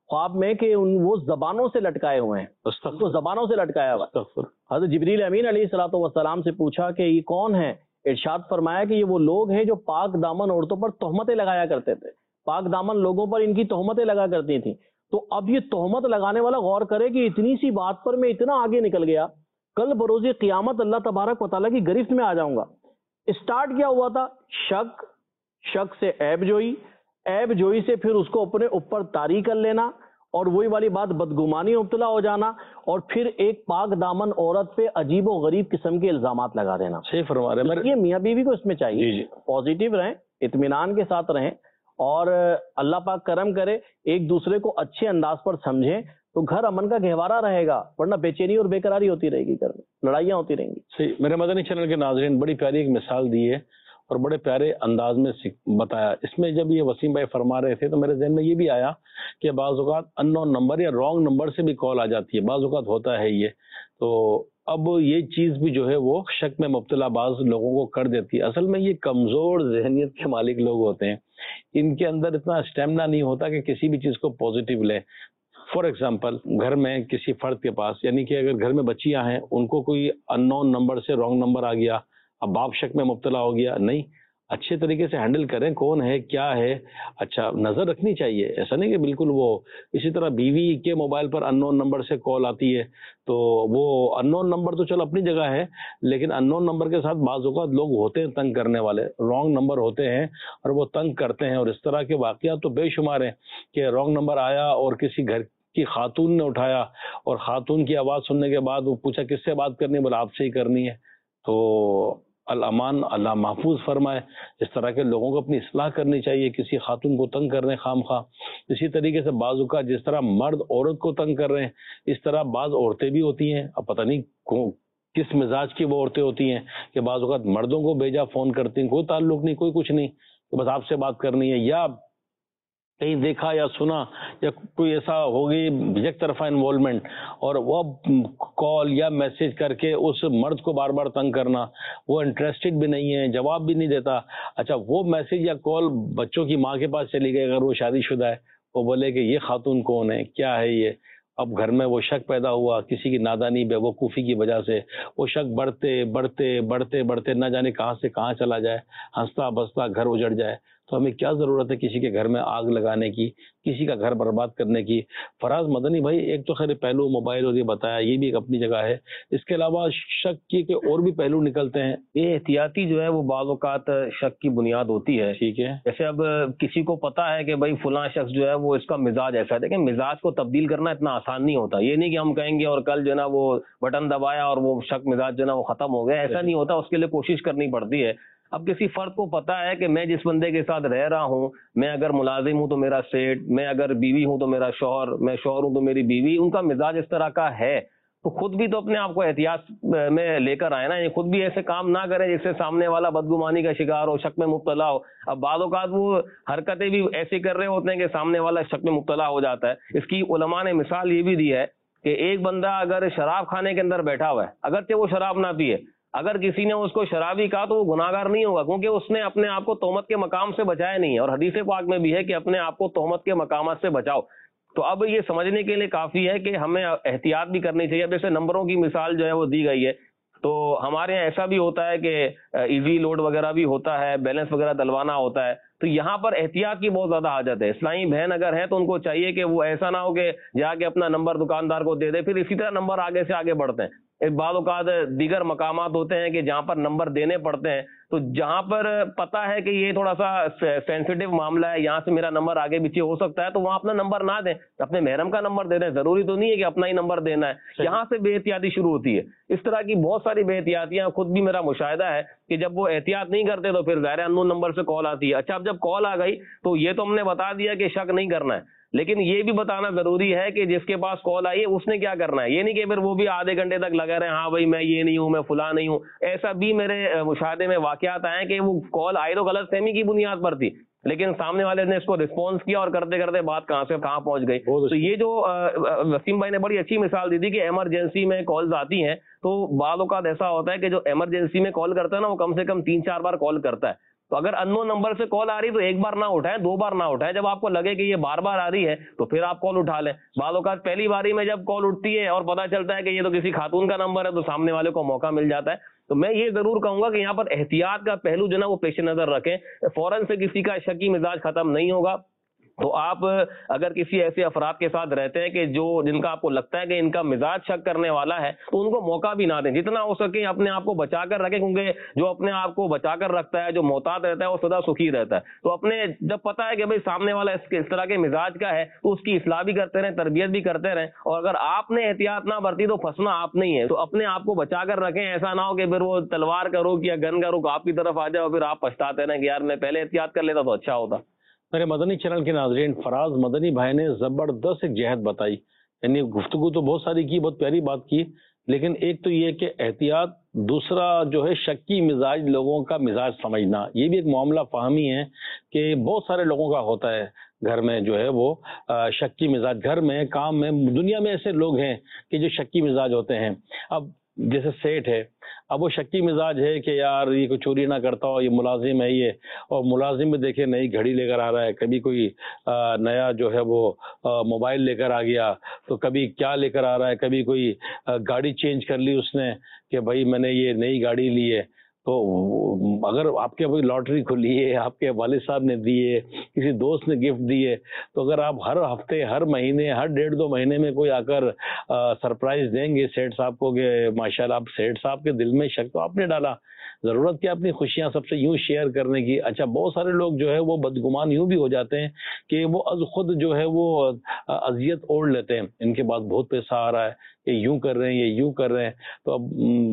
خواب میں کہ ان وہ زبانوں سے لٹکائے ہوئے ہیں، اس کو زبانوں سے لٹکایا ہوا ہے۔ حضرت جبریل امین علیہ الصلوۃ والسلام سے پوچھا کہ یہ کون ہے؟ ارشاد فرمایا کہ یہ وہ لوگ ہیں جو پاک دامن عورتوں پر تہمتیں لگایا کرتے تھے، پاک دامن لوگوں پر ان کی تہمتیں لگا کرتی تھیں۔ تو اب یہ تہمت لگانے والا غور کرے کہ اتنی سی بات پر میں اتنا آگے نکل گیا، کل بروز قیامت اللہ تبارک و تعالیٰ کی گرفت میں آ جاؤں گا۔ اسٹارٹ کیا ہوا تھا؟ شک، شک سے عیب جوئی، عیب جوئی سے پھر اس کو اپنے اوپر طاری کر لینا، اور وہی والی بات بدگمانی مبتلا ہو جانا، اور پھر ایک پاک دامن عورت پہ عجیب و غریب قسم کے الزامات لگا دینا۔ صحیح فرما رہے ہیں۔ یہ میاں بیوی کو اس میں چاہیے جی جی پازیٹیو رہیں، اطمینان کے ساتھ رہیں، اور اللہ پاک کرم کرے ایک دوسرے کو اچھے انداز پر سمجھیں تو گھر امن کا گہوارہ رہے گا، ورنہ بے چینی اور بے قراری ہوتی رہے گی، گھر میں لڑائیاں ہوتی رہیں گی۔ صحیح۔ میرے مدنی چینل کے ناظرین، بڑی پیاری ایک مثال دی ہے اور بڑے پیارے انداز میں بتایا۔ اس میں جب یہ وسیم بھائی فرما رہے تھے تو میرے ذہن میں یہ بھی آیا کہ بعض اوقات ان نون نمبر یا رانگ نمبر سے بھی کال آ جاتی ہے، بعض اوقات ہوتا ہے یہ۔ تو اب یہ چیز بھی جو ہے وہ شک میں مبتلا بعض لوگوں کو کر دیتی ہے۔ اصل میں یہ کمزور ذہنیت کے مالک لوگ ہوتے ہیں، ان کے اندر اتنا اسٹیمنا نہیں ہوتا کہ کسی بھی چیز کو پازیٹیو لیں۔ فار ایگزامپل، گھر میں کسی فرد کے پاس، یعنی کہ اگر گھر میں بچیاں ہیں، ان کو کوئی ان نون نمبر سے رانگ نمبر آ گیا، اب باپ شک میں مبتلا ہو گیا، نہیں، اچھے طریقے سے ہینڈل کریں، کون ہے کیا ہے، اچھا نظر رکھنی چاہیے۔ ایسا نہیں کہ بالکل وہ، اسی طرح بیوی کے موبائل پر ان نون نمبر سے کال آتی ہے تو وہ ان نون نمبر تو چلو اپنی جگہ ہے، لیکن ان نون نمبر کے ساتھ بعض اوقات لوگ ہوتے ہیں تنگ کرنے والے، رانگ نمبر ہوتے ہیں اور وہ تنگ کرتے ہیں، اور اس طرح کے واقعات تو بے شمار ہیں کہ رانگ نمبر آیا اور کسی گھر کی خاتون نے اٹھایا اور خاتون کی آواز سننے کے بعد وہ پوچھا کس سے بات کرنی ہے، بولا آپ سے ہی کرنی ہے۔ تو الامان اللہ محفوظ فرمائے، اس طرح کے لوگوں کو اپنی اصلاح کرنی چاہیے، کسی خاتون کو تنگ کر رہے ہیں خام خواہ۔ اسی طریقے سے بعض اوقات جس طرح مرد عورت کو تنگ کر رہے ہیں، اس طرح بعض عورتیں بھی ہوتی ہیں، اب پتہ نہیں کس مزاج کی وہ عورتیں ہوتی ہیں کہ بعض اوقات مردوں کو بھیجا فون کرتی ہیں، کوئی تعلق نہیں، کوئی کچھ نہیں، تو بس آپ سے بات کرنی ہے، یا کہیں دیکھا یا سنا یا کوئی ایسا ہوگی یک طرفہ انوالومنٹ، اور وہ کال یا میسج کر کے اس مرد کو بار بار تنگ کرنا، وہ انٹرسٹڈ بھی نہیں ہے، جواب بھی نہیں دیتا۔ اچھا وہ میسج یا کال بچوں کی ماں کے پاس چلی گئی، اگر وہ شادی شدہ ہے، وہ بولے کہ یہ خاتون کون ہے، کیا ہے یہ، اب گھر میں وہ شک پیدا ہوا کسی کی نادانی بے وقوفی کی وجہ سے، وہ شک بڑھتے بڑھتے بڑھتے بڑھتے نہ جانے کہاں سے کہاں چلا جائے، ہنستا بستا گھر اجڑ جائے۔ تو ہمیں کیا ضرورت ہے کسی کے گھر میں آگ لگانے کی، کسی کا گھر برباد کرنے کی۔ فراز مدنی بھائی، ایک تو خیر پہلو موبائل اور یہ بتایا، یہ بھی ایک اپنی جگہ ہے، اس کے علاوہ شک کی کے اور بھی پہلو نکلتے ہیں۔ یہ احتیاطی جو ہے وہ بعض اوقات شک کی بنیاد ہوتی ہے۔ ٹھیک ہے، جیسے اب کسی کو پتا ہے کہ بھائی فلاں شخص جو ہے وہ اس کا مزاج ایسا ہے، دیکھیں مزاج کو تبدیل کرنا اتنا آسان نہیں ہوتا، یہ نہیں کہ ہم کہیں گے اور کل جو ہے نا وہ بٹن دبایا اور وہ شک مزاج جو ہے نا وہ ختم ہو گیا، ایسا نہیں ہوتا، اس کے لیے کوشش کرنی پڑتی ہے۔ اب کسی فرد کو پتا ہے کہ میں جس بندے کے ساتھ رہ رہا ہوں، میں اگر ملازم ہوں تو میرا سیٹ، میں اگر بیوی ہوں تو میرا شوہر، میں شوہر ہوں تو میری بیوی، ان کا مزاج اس طرح کا ہے، تو خود بھی تو اپنے آپ کو احتیاط میں لے کر آئے نا، خود بھی ایسے کام نہ کریں جس سے سامنے والا بدگمانی کا شکار ہو، شک میں مبتلا ہو۔ اب بعض اوقات وہ حرکتیں بھی ایسی کر رہے ہوتے ہیں کہ سامنے والا شک میں مبتلا ہو جاتا ہے۔ اس کی علماء نے مثال یہ بھی دی ہے کہ ایک بندہ اگر شراب کھانے کے اندر بیٹھا ہوا ہے، اگرچہ وہ شراب نہ پیے، اگر کسی نے اس کو شرابی کہا تو وہ گناہگار نہیں ہوگا، کیونکہ اس نے اپنے آپ کو تہمت کے مقام سے بچایا نہیں ہے، اور حدیث پاک میں بھی ہے کہ اپنے آپ کو تہمت کے مقامات سے بچاؤ۔ تو اب یہ سمجھنے کے لیے کافی ہے کہ ہمیں احتیاط بھی کرنی چاہیے۔ اب جیسے نمبروں کی مثال جو ہے وہ دی گئی ہے، تو ہمارے یہاں ایسا بھی ہوتا ہے کہ ایزی لوڈ وغیرہ بھی ہوتا ہے، بیلنس وغیرہ ڈلوانا ہوتا ہے، تو یہاں پر احتیاط کی بہت زیادہ حاجت ہے۔ اسلامی بہن اگر ہے تو ان کو چاہیے کہ وہ ایسا نہ ہو کہ جا کے اپنا نمبر دکاندار کو دے دے، پھر اسی طرح نمبر آگے سے آگے بڑھتے ہیں۔ ایک بعض اوقات دیگر مقامات ہوتے ہیں کہ جہاں پر نمبر دینے پڑتے ہیں، تو جہاں پر پتہ ہے کہ یہ تھوڑا سا سینسیٹیو معاملہ ہے، یہاں سے میرا نمبر آگے پیچھے ہو سکتا ہے، تو وہاں اپنا نمبر نہ دیں، اپنے محرم کا نمبر دے دیں، ضروری تو نہیں ہے کہ اپنا ہی نمبر دینا ہے۔ یہاں سے بے احتیاطی شروع ہوتی ہے۔ اس طرح کی بہت ساری بے احتیاطیاں خود بھی میرا مشاہدہ ہے کہ جب وہ احتیاط نہیں کرتے تو پھر ظاہر انون نمبر سے کال آتی ہے۔ اچھا، اب جب کال آ گئی تو یہ تو ہم نے بتا دیا کہ شک نہیں کرنا ہے، لیکن یہ بھی بتانا ضروری ہے کہ جس کے پاس کال آئی ہے اس نے کیا کرنا ہے۔ یہ نہیں کہ پھر وہ بھی آدھے گھنٹے تک لگا رہے ہیں، ہاں بھائی میں یہ نہیں ہوں، میں فلاں نہیں ہوں۔ ایسا بھی میرے مشاہدے میں واقعات آئے کہ وہ کال آئی تو غلط فہمی کی بنیاد پر تھی، لیکن سامنے والے نے اس کو رسپانس کیا اور کرتے کرتے بات کہاں سے کہاں پہنچ گئی۔ تو یہ جو وسیم بھائی نے بڑی اچھی مثال دی تھی کہ ایمرجنسی میں کالز آتی ہیں، تو بعض اوقات ایسا ہوتا ہے کہ جو ایمرجنسی میں کال کرتا ہے نا، وہ کم سے کم تین چار بار کال کرتا ہے، تو اگر اننون نمبر سے کال آ رہی تو ایک بار نہ اٹھائیں, دو بار نہ اٹھائیں, جب آپ کو لگے کہ یہ بار بار آ رہی ہے تو پھر آپ کال اٹھا لیں. بعض اوقات پہلی باری میں جب کال اٹھتی ہے اور پتہ چلتا ہے کہ یہ تو کسی خاتون کا نمبر ہے تو سامنے والے کو موقع مل جاتا ہے. تو میں یہ ضرور کہوں گا کہ یہاں پر احتیاط کا پہلو جو نا وہ پیش نظر رکھیں. فوراً سے کسی کا شکی مزاج ختم نہیں ہوگا. تو آپ اگر کسی ایسے افراد کے ساتھ رہتے ہیں کہ جو جن کا آپ کو لگتا ہے کہ ان کا مزاج شک کرنے والا ہے تو ان کو موقع بھی نہ دیں. جتنا ہو سکے اپنے آپ کو بچا کر رکھیں, کیونکہ جو اپنے آپ کو بچا کر رکھتا ہے, جو محتاط رہتا ہے, وہ سدا سکھی رہتا ہے. تو اپنے جب پتا ہے کہ بھائی سامنے والا اس اس طرح کے مزاج کا ہے تو اس کی اصلاح بھی کرتے رہیں, تربیت بھی کرتے رہیں. اور اگر آپ نے احتیاط نہ برتی تو پھنسنا آپ نہیں ہے. تو اپنے آپ کو بچا کر رکھیں. ایسا نہ ہو کہ پھر وہ تلوار کا رخ یا گن کا رخ آپ کی طرف آ جائے اور پھر آپ پچھتاتے رہیں کہ یار میں پہلے احتیاط کر لیتا تو اچھا ہوتا. میرے مدنی چینل کے ناظرین, فراز مدنی بھائی نے زبردست ایک جہت بتائی. یعنی گفتگو تو بہت ساری کی, بہت پیاری بات کی, لیکن ایک تو یہ کہ احتیاط, دوسرا جو ہے شکی مزاج لوگوں کا مزاج سمجھنا. یہ بھی ایک معاملہ فہمی ہے کہ بہت سارے لوگوں کا ہوتا ہے گھر میں جو ہے وہ شکی مزاج. گھر میں, کام میں, دنیا میں ایسے لوگ ہیں کہ جو شکی مزاج ہوتے ہیں. اب جیسے سیٹ ہے, اب وہ شکی مزاج ہے کہ یار یہ کوئی چوری نہ کرتا ہو, یہ ملازم ہے یہ, اور ملازم میں دیکھے نئی گھڑی لے کر آ رہا ہے, کبھی کوئی نیا جو ہے وہ موبائل لے کر آ گیا, تو کبھی کیا لے کر آ رہا ہے, کبھی کوئی گاڑی چینج کر لی اس نے کہ بھائی میں نے یہ نئی گاڑی لی ہے. تو اگر آپ کے کوئی لاٹری کھلی ہے, آپ کے والد صاحب نے دی ہے, کسی دوست نے گفٹ دی ہے, تو اگر آپ ہر ہفتے, ہر مہینے, ہر ڈیڑھ دو مہینے میں کوئی آ کر سرپرائز دیں گے سیٹ صاحب کو کہ ماشاءاللہ, آپ سیٹ صاحب کے دل میں شک تو آپ نے ڈالا, ضرورت کیا اپنی خوشیاں سب سے یوں شیئر کرنے کی. اچھا, بہت سارے لوگ جو ہے وہ بدگمان یوں بھی ہو جاتے ہیں کہ وہ از خود جو ہے وہ اذیت اوڑھ لیتے ہیں. ان کے بعد بہت پیسہ آ رہا ہے, یہ یوں کر رہے ہیں, یہ یوں کر رہے ہیں. تو اب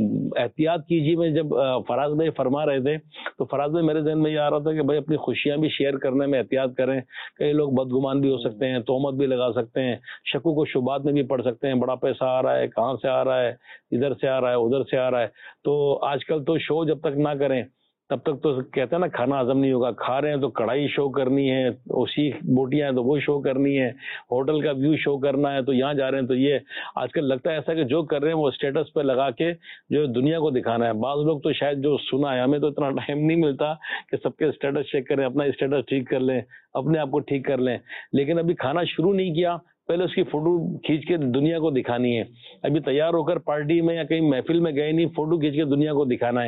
احتیاط کیجیے. میں جب فراز بھائی فرما رہے تھے تو فراز بھائی میرے ذہن میں یہ آ رہا تھا کہ بھائی اپنی خوشیاں بھی شیئر کرنے میں احتیاط کریں. کئی لوگ بدگمان بھی ہو سکتے ہیں, تہمت بھی لگا سکتے ہیں, شکوک و شبہات میں بھی پڑ سکتے ہیں. بڑا پیسہ آ رہا ہے, کہاں سے آ رہا ہے, ادھر سے آ رہا ہے, ادھر سے آ رہا ہے. تو آج کل تو شو جب تک نہ کریں تب تک تو کہتے ہیں نا کھانا ہضم نہیں ہوگا. کھا رہے ہیں تو کڑھائی شو کرنی ہے, اسی بوٹیاں ہیں تو وہ شو کرنی ہے, ہوٹل کا ویو شو کرنا ہے, تو یہاں جا رہے ہیں تو یہ. آج کل لگتا ہے ایسا کہ جو کر رہے ہیں وہ اسٹیٹس پہ لگا کے جو دنیا کو دکھانا ہے. بعض لوگ تو شاید جو سنا ہے, ہمیں تو اتنا ٹائم نہیں ملتا کہ سب کے اسٹیٹس چیک کریں, اپنا اسٹیٹس ٹھیک کر لیں, اپنے آپ کو ٹھیک کر لیں. لیکن ابھی کھانا شروع نہیں کیا, پہلے اس کی فوٹو کھینچ کے دنیا کو دکھانی ہے. ابھی تیار ہو کر پارٹی میں یا کہیں محفل میں گئے نہیں, فوٹو کھینچ کے دنیا کو دکھانا ہے.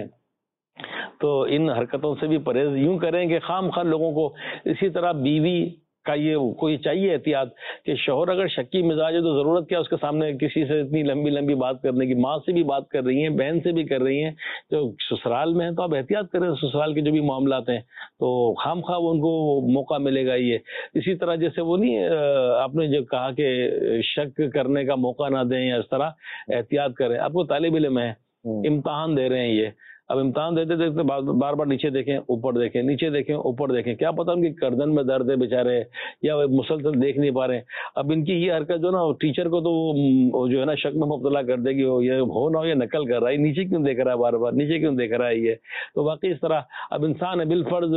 تو ان حرکتوں سے بھی پرہیز یوں کریں کہ خام خواہ لوگوں کو. اسی طرح بیوی کا یہ کوئی چاہیے احتیاط کہ شوہر اگر شکی مزاج ہے تو ضرورت کیا اس کے سامنے کسی سے اتنی لمبی لمبی بات کرنے کی. ماں سے بھی بات کر رہی ہیں, بہن سے بھی کر رہی ہیں, جو سسرال میں ہیں تو آپ احتیاط کریں. سسرال کے جو بھی معاملات ہیں تو خام خواہ ان کو موقع ملے گا یہ. اسی طرح جیسے وہ نہیں, آپ نے جو کہا کہ شک کرنے کا موقع نہ دیں یا اس طرح احتیاط کریں. آپ کو طالب علم ہے, امتحان دے رہے ہیں یہ, اب امتحان دیتے دیتے بار بار نیچے دیکھیں, اوپر دیکھیں, نیچے دیکھیں, اوپر دیکھیں, کیا پتہ ان کی گردن میں درد ہے بیچارے, یا مسلسل دیکھ نہیں پا رہے ہیں. اب ان کی یہ حرکت جو نا ٹیچر کو تو وہ جو ہے نا شک میں مبتلا کر دے گی, یہ ہو نہ ہو یہ نقل کر رہا ہے, نیچے کیوں دیکھ رہا ہے, بار بار نیچے کیوں دیکھ رہا ہے یہ. تو واقعی اس طرح اب انسان ہے بالفرض,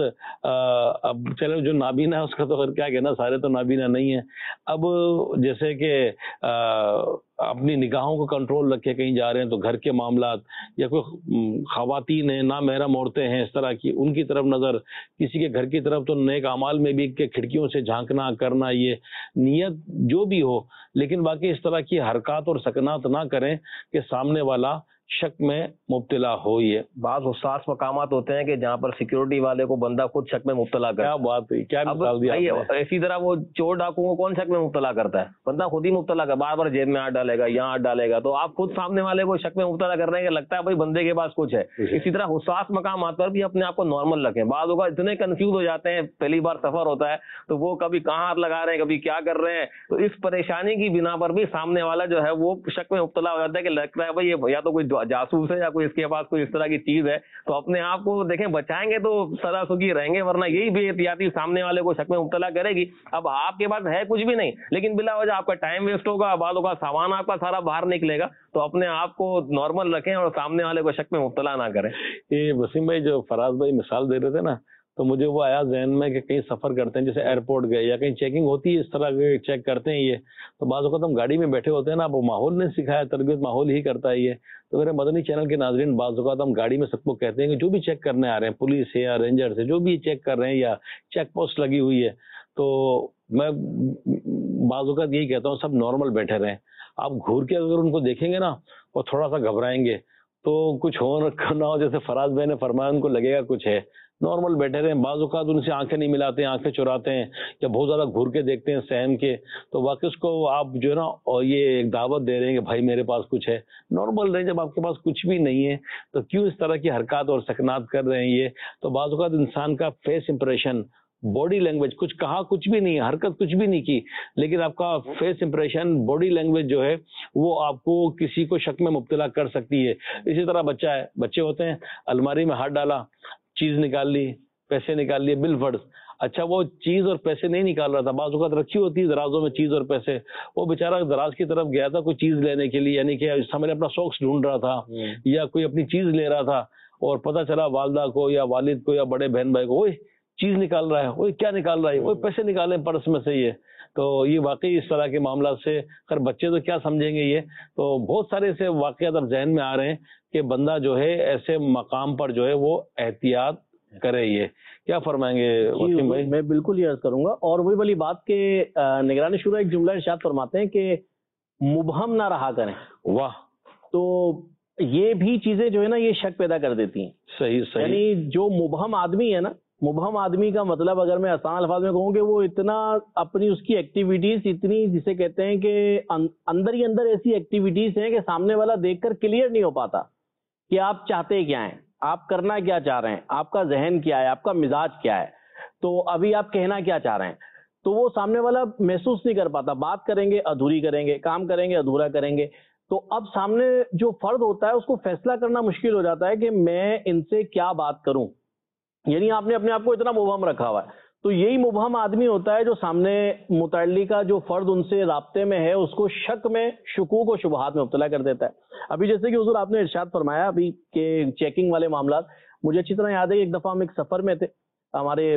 اب چلو جو نابینا ہے اس کا تو کیا کہنا, سارے تو نابینا نہیں ہیں. اب جیسے کہ اپنی نگاہوں کو کنٹرول رکھے, کہیں جا رہے ہیں تو گھر کے معاملات, یا کوئی خواتین ہیں, نامحرم عورتیں ہیں اس طرح کی, ان کی طرف نظر, کسی کے گھر کی طرف تو نیک اعمال میں بھی کہ کھڑکیوں سے جھانکنا کرنا, یہ نیت جو بھی ہو, لیکن باقی اس طرح کی حرکات اور سکنات نہ کریں کہ سامنے والا شک میں مبتلا ہو. یہ بعض حساس مقامات ہوتے ہیں کہ جہاں پر سیکیورٹی والے کو بندہ خود شک میں مبتلا کرتا ہے. کیا بات ہے, کیا مثال دی آپ نے. اسی طرح وہ چور ڈاکو کو کون شک میں مبتلا کرتا ہے, بندہ خود ہی مبتلا کر, بار بار جیب میں ہاتھ ڈالے گا, یہاں ہاتھ ڈالے گا, تو آپ خود سامنے والے کو شک میں مبتلا کر رہے ہیں کہ لگتا ہے بھائی بندے کے پاس کچھ ہے. اسی طرح حساس مقامات پر بھی اپنے آپ کو نارمل رکھیں. بعض اوقات اتنے کنفیوز ہو جاتے ہیں, پہلی بار سفر ہوتا ہے تو وہ کبھی کہاں ہاتھ لگا رہے ہیں, کبھی کیا کر رہے ہیں, تو اس پریشانی کی بنا پر بھی سامنے والا جو ہے وہ شک میں مبتلا ہو جاتا ہے کہ لگتا ہے بھائی یہ یا تو کوئی جاسوس ہے یا اس کے پاس کوئی اس طرح کی چیز ہے. تو اپنے آپ کو دیکھیں, بچائیں گے تو سدا سخی رہیں گے, ورنہ یہی بے احتیاطی سامنے والے کو شک میں مبتلا کرے گی. اب آپ کے پاس ہے کچھ بھی نہیں, لیکن بلا وجہ آپ کا ٹائم ویسٹ ہوگا, بعضوں کا سامان آپ کا سارا باہر نکلے گا. تو اپنے آپ کو نارمل رکھیں اور سامنے والے کو شک میں مبتلا نہ کریں. یہ وسیم بھائی جو فراز بھائی مثال دے رہے تھے نا, تو مجھے وہ آیا ذہن میں کہ کہیں سفر کرتے ہیں جیسے ایئرپورٹ گئے یا کہیں چیکنگ ہوتی ہے اس طرح کے چیک کرتے ہیں یہ، تو بعض اوقات ہم گاڑی میں بیٹھے ہوتے ہیں نا، وہ ماحول نے سکھایا، تربیت ماحول ہی کرتا ہے یہ. تو میرے مدنی چینل کے ناظرین، بعض اوقات ہم گاڑی میں سب کو کہتے ہیں کہ جو بھی چیک کرنے آ رہے ہیں، پولیس ہے یا رینجر سے، جو بھی چیک کر رہے ہیں یا چیک پوسٹ لگی ہوئی ہے، تو میں بعض اوقات یہی کہتا ہوں سب نارمل بیٹھے رہیں. آپ گھور کے اگر ان کو دیکھیں گے نا، وہ تھوڑا سا گھبرائیں گے، تو کچھ ہو نہ ہو، جیسے فراز بھائی نے فرمایا ان کو لگے گا کچھ ہے. نارمل بیٹھے رہیں. بعض اوقات ان سے آنکھیں نہیں ملاتے ہیں، آنکھیں چراتے ہیں یا بہت زیادہ گھور کے دیکھتے ہیں سہم کے، تو واقعی اس کو آپ جو ہے نا اور یہ ایک دعوت دے رہے ہیں کہ بھائی میرے پاس کچھ ہے. نارمل رہیں. جب آپ کے پاس کچھ بھی نہیں ہے تو کیوں اس طرح کی حرکات اور سکنات کر رہے ہیں یہ؟ تو بعض اوقات انسان کا فیس امپریشن، باڈی لینگویج، کچھ کہا کچھ بھی نہیں، حرکت کچھ بھی نہیں کی، لیکن آپ کا فیس امپریشن، باڈی لینگویج جو ہے وہ آپ کو کسی کو شک میں مبتلا کر سکتی ہے. اسی طرح بچہ ہے، بچے ہوتے ہیں، الماری میں ہاتھ ڈالا، چیز نکال لی، پیسے نکال لیے بالفرض. اچھا وہ چیز اور پیسے نہیں نکال رہا تھا، بعض اوقات رکھی ہوتی ہے درازوں میں چیز اور پیسے، وہ بیچارہ دراز کی طرف گیا تھا کوئی چیز لینے کے لیے، یعنی کہ سامنے اپنا ساکس ڈھونڈ رہا تھا یا کوئی اپنی چیز لے رہا تھا، اور پتہ چلا والدہ کو یا والد کو یا بڑے بہن بھائی کو، اوئے چیز نکال رہا ہے، اوئے کیا نکال رہا ہے، اوئے پیسے نکالے پرس میں سے. یہ تو یہ واقعی اس طرح کے معاملات سے، خیر بچے تو کیا سمجھیں گے یہ، تو بہت سارے ایسے واقعات اب ذہن میں آ رہے ہیں کہ بندہ جو ہے ایسے مقام پر جو ہے وہ احتیاط کرے. یہ کیا فرمائیں گے وسیم بھائی؟ میں بالکل یہ عرض کروں گا، اور وہی والی بات کہ نگران شورا ایک جملہ ارشاد فرماتے ہیں کہ مبہم نہ رہا کریں. واہ. تو یہ بھی چیزیں جو ہے نا یہ شک پیدا کر دیتی ہیں. صحیح صحیح. یعنی جو مبہم آدمی ہے نا، مبہم آدمی کا مطلب اگر میں آسان الفاظ میں کہوں کہ وہ اتنا اپنی اس کی ایکٹیویٹیز اتنی، جسے کہتے ہیں کہ اندر ہی اندر ایسی ایکٹیویٹیز ہیں کہ سامنے والا دیکھ کر کلیئر نہیں ہو پاتا کہ آپ چاہتے کیا ہیں، آپ کرنا کیا چاہ رہے ہیں، آپ کا ذہن کیا ہے، آپ کا مزاج کیا ہے، تو ابھی آپ کہنا کیا چاہ رہے ہیں. تو وہ سامنے والا محسوس نہیں کر پاتا. بات کریں گے ادھوری کریں گے، کام کریں گے ادھورا کریں گے. تو اب سامنے جو فرد ہوتا ہے اس کو فیصلہ کرنا مشکل ہو جاتا ہے کہ میں ان سے کیا بات کروں. یعنی آپ نے اپنے آپ کو اتنا مبہم رکھا ہوا ہے. تو یہی مبہم آدمی ہوتا ہے جو سامنے متعلقہ جو فرد ان سے رابطے میں ہے اس کو شک میں، شکوک و شبہات میں مبتلا کر دیتا ہے. ابھی جیسے کہ حضور آپ نے ارشاد فرمایا ابھی کہ چیکنگ والے معاملات، مجھے اچھی طرح یاد ہے کہ ایک دفعہ ہم ایک سفر میں تھے، ہمارے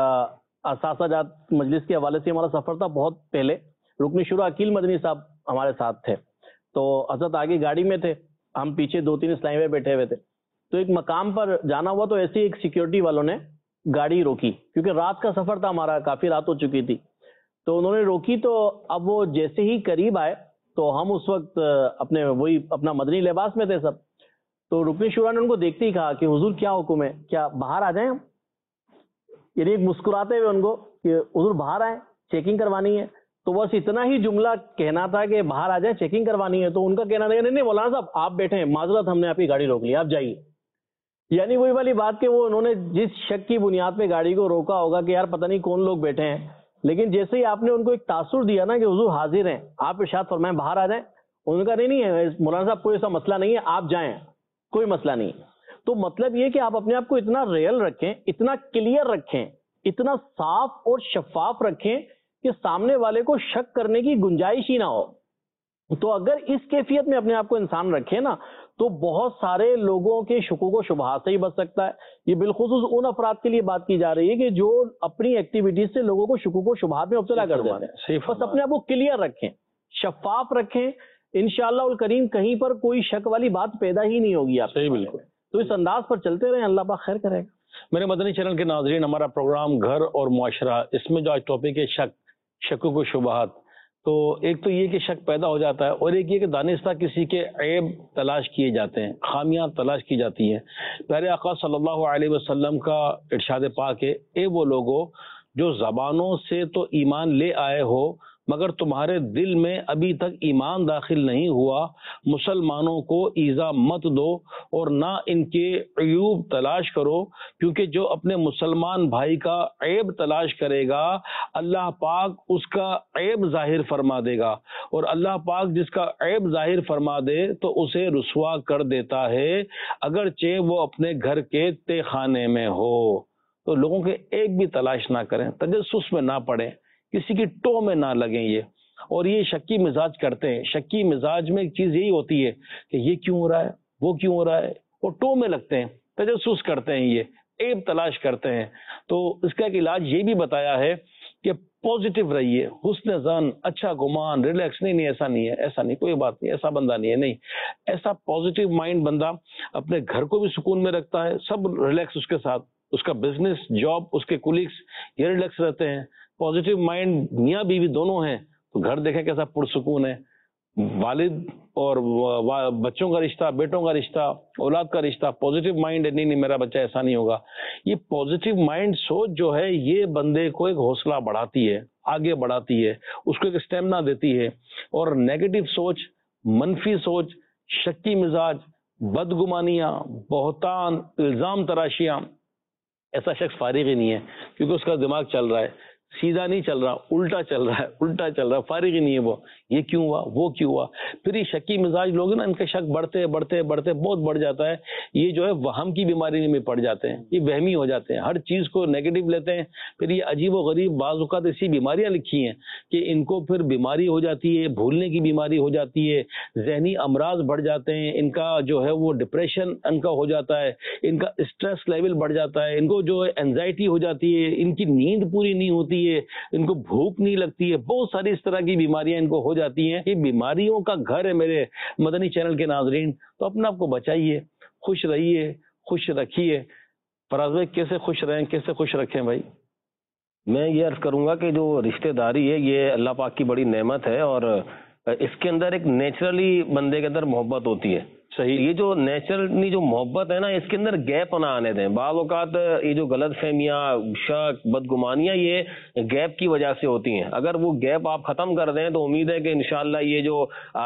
اساتذہ جات مجلس کے حوالے سے ہمارا سفر تھا بہت پہلے. رکن شورا عقیل مدنی صاحب ہمارے ساتھ تھے، تو حضرت آگے گاڑی میں تھے، ہم پیچھے دو تین اسلام میں بیٹھے ہوئے تھے. تو ایک مقام پر جانا ہوا تو ایسے ایک سیکیورٹی والوں نے گاڑی روکی، کیونکہ رات کا سفر تھا ہمارا، کافی رات ہو چکی تھی. تو انہوں نے روکی، تو اب وہ جیسے ہی قریب آئے تو ہم اس وقت اپنے وہی اپنا مدنی لباس میں تھے سب. تو رکن شورا نے ان کو دیکھتے ہی کہا کہ حضور کیا حکم ہے، کیا باہر آ جائیں ہم؟ یعنی ایک مسکراتے ہوئے ان کو کہ حضور باہر آئیں، چیکنگ کروانی ہے. تو بس اتنا ہی جملہ کہنا تھا کہ باہر آ جائیں چیکنگ کروانی ہے. تو ان کا کہنا تھا نہیں نہیں مولانا صاحب آپ بیٹھیں، معذرت ہم نے آپ کی گاڑی روک لی، آپ جائیے. یعنی وہی والی بات کہ وہ انہوں نے جس شک کی بنیاد پہ گاڑی کو روکا ہوگا کہ یار پتہ نہیں کون لوگ بیٹھے ہیں، لیکن جیسے ہی آپ نے ان کو ایک تاثر دیا نا کہ حضور حاضر ہیں، آپ ارشاد فرمائیں باہر آ جائیں، انہوں نے کہا نہیں نہیں ہے مولانا صاحب کوئی ایسا مسئلہ نہیں ہے، آپ جائیں، کوئی مسئلہ نہیں. تو مطلب یہ کہ آپ اپنے آپ کو اتنا ریئل رکھیں، اتنا کلیئر رکھیں، اتنا صاف اور شفاف رکھیں کہ سامنے والے کو شک کرنے کی گنجائش ہی نہ ہو. تو اگر اس کیفیت میں اپنے آپ کو انسان رکھے نا تو بہت سارے لوگوں کے شکوک و شبہات سے ہی بچ سکتا ہے. یہ بالخصوص ان افراد کے لیے بات کی جا رہی ہے کہ جو اپنی ایکٹیویٹیز سے لوگوں کو شکوک و شبہات میں مبتلا کر دیتے ہیں. بس اپنے آپ کو کلیئر رکھیں، شفاف رکھیں، انشاءاللہ الکریم کہیں پر کوئی شک والی بات پیدا ہی نہیں ہوگی آپ. صحیح بالکل. تو اس انداز پر چلتے رہیں، اللہ پاک خیر کرے گا. میرے مدنی چینل کے ناظرین، ہمارا پروگرام گھر اور معاشرہ، اس میں جو آج ٹاپک ہے شک، شکوک و شبہات، تو ایک تو یہ کہ شک پیدا ہو جاتا ہے، اور ایک یہ کہ دانستہ کسی کے عیب تلاش کیے جاتے ہیں، خامیاں تلاش کی جاتی ہیں. پیارے آقا صلی اللہ علیہ وسلم کا ارشاد پاک ہے، اے وہ لوگو جو زبانوں سے تو ایمان لے آئے ہو مگر تمہارے دل میں ابھی تک ایمان داخل نہیں ہوا، مسلمانوں کو ایذا مت دو اور نہ ان کے عیوب تلاش کرو، کیونکہ جو اپنے مسلمان بھائی کا عیب تلاش کرے گا اللہ پاک اس کا عیب ظاہر فرما دے گا، اور اللہ پاک جس کا عیب ظاہر فرما دے تو اسے رسوا کر دیتا ہے اگرچہ وہ اپنے گھر کے تہ خانے میں ہو. تو لوگوں کے عیب بھی تلاش نہ کریں، تجسس میں نہ پڑیں، کسی کی ٹو میں نہ لگیں. یہ اور یہ شکی مزاج کرتے ہیں. شکی مزاج میں ایک چیز یہی ہوتی ہے کہ یہ کیوں ہو رہا ہے، وہ کیوں ہو رہا ہے، وہ ٹو میں لگتے ہیں، تجسس کرتے ہیں. یہ عیب تلاش کرتے ہیں. تو اس کا ایک علاج یہ بھی بتایا ہے کہ پازیٹیو رہیے, حسن ظن, اچھا گمان, ریلیکس. نہیں نہیں ایسا نہیں ہے, ایسا نہیں, کوئی بات نہیں, ایسا بندہ نہیں ہے. نہیں, ایسا پازیٹیو مائنڈ بندہ اپنے گھر کو بھی سکون میں رکھتا ہے, سب ریلیکس اس کے ساتھ, اس کا بزنس, جاب, اس کے کولیگس یہ ریلیکس رہتے ہیں. پازیٹیو مائنڈ میاں بیوی دونوں ہیں تو گھر دیکھیں کیسا پرسکون ہے. والد اور بچوں کا رشتہ, بیٹوں کا رشتہ, اولاد کا رشتہ, پازیٹیو مائنڈ ہے, نہیں نہیں میرا بچہ ایسا نہیں ہوگا. یہ پازیٹیو مائنڈ سوچ جو ہے یہ بندے کو ایک حوصلہ بڑھاتی ہے, آگے بڑھاتی ہے, اس کو ایک اسٹیمنا دیتی ہے. اور نیگیٹو سوچ, منفی سوچ, شکی مزاج, بدگمانیاں, بہتان, الزام تراشیاں, ایسا شخص فارغ ہی نہیں ہے, کیونکہ اس کا دماغ چل رہا ہے, سیدھا نہیں چل رہا, الٹا چل رہا ہے, الٹا چل رہا ہے, فارغ ہی نہیں ہے وہ. یہ کیوں ہوا, وہ کیوں ہوا. پھر یہ شکی مزاج لوگ نا, ان کا شک بڑھتے بڑھتے بڑھتے بہت بڑھ جاتا ہے. یہ جو ہے وہم کی بیماری میں پڑ جاتے ہیں, یہ وہمی ہو جاتے ہیں, ہر چیز کو نیگیٹو لیتے ہیں. پھر یہ عجیب و غریب بعض اوقات ایسی بیماریاں لکھی ہیں کہ ان کو پھر بیماری ہو جاتی ہے, بھولنے کی بیماری ہو جاتی ہے, ذہنی امراض بڑھ جاتے ہیں, ان کا جو ہے وہ ڈپریشن ان کا ہو جاتا ہے, ان کا اسٹریس لیول بڑھ جاتا ہے, ان کو جو ہے اینزائٹی ہو جاتی ہے, ان کی نیند پوری نہیں ہوتی ہے, ان کو بھوک نہیں لگتی ہے, بہت ساری اس طرح کی بیماریاں ان کو ہو جاتی ہیں. یہ بیماریوں کا گھر ہے میرے مدنی چینل کے ناظرین. تو اپنے آپ کو بچائیے, خوش رہیے, خوش رکھیے. فراز بھائی کیسے خوش رہیں, کیسے خوش رکھیں بھائی؟ میں یہ عرض کروں گا کہ جو رشتہ داری ہے یہ اللہ پاک کی بڑی نعمت ہے, اور اس کے اندر ایک نیچرلی بندے کے اندر محبت ہوتی ہے. صحیح, یہ جو نیچرلی جو محبت ہے نا, اس کے اندر گیپ نہ آنے دیں. بعض اوقات یہ جو غلط فہمیاں, شک, بدگمانیاں یہ گیپ کی وجہ سے ہوتی ہیں. اگر وہ گیپ آپ ختم کر دیں تو امید ہے کہ انشاءاللہ یہ جو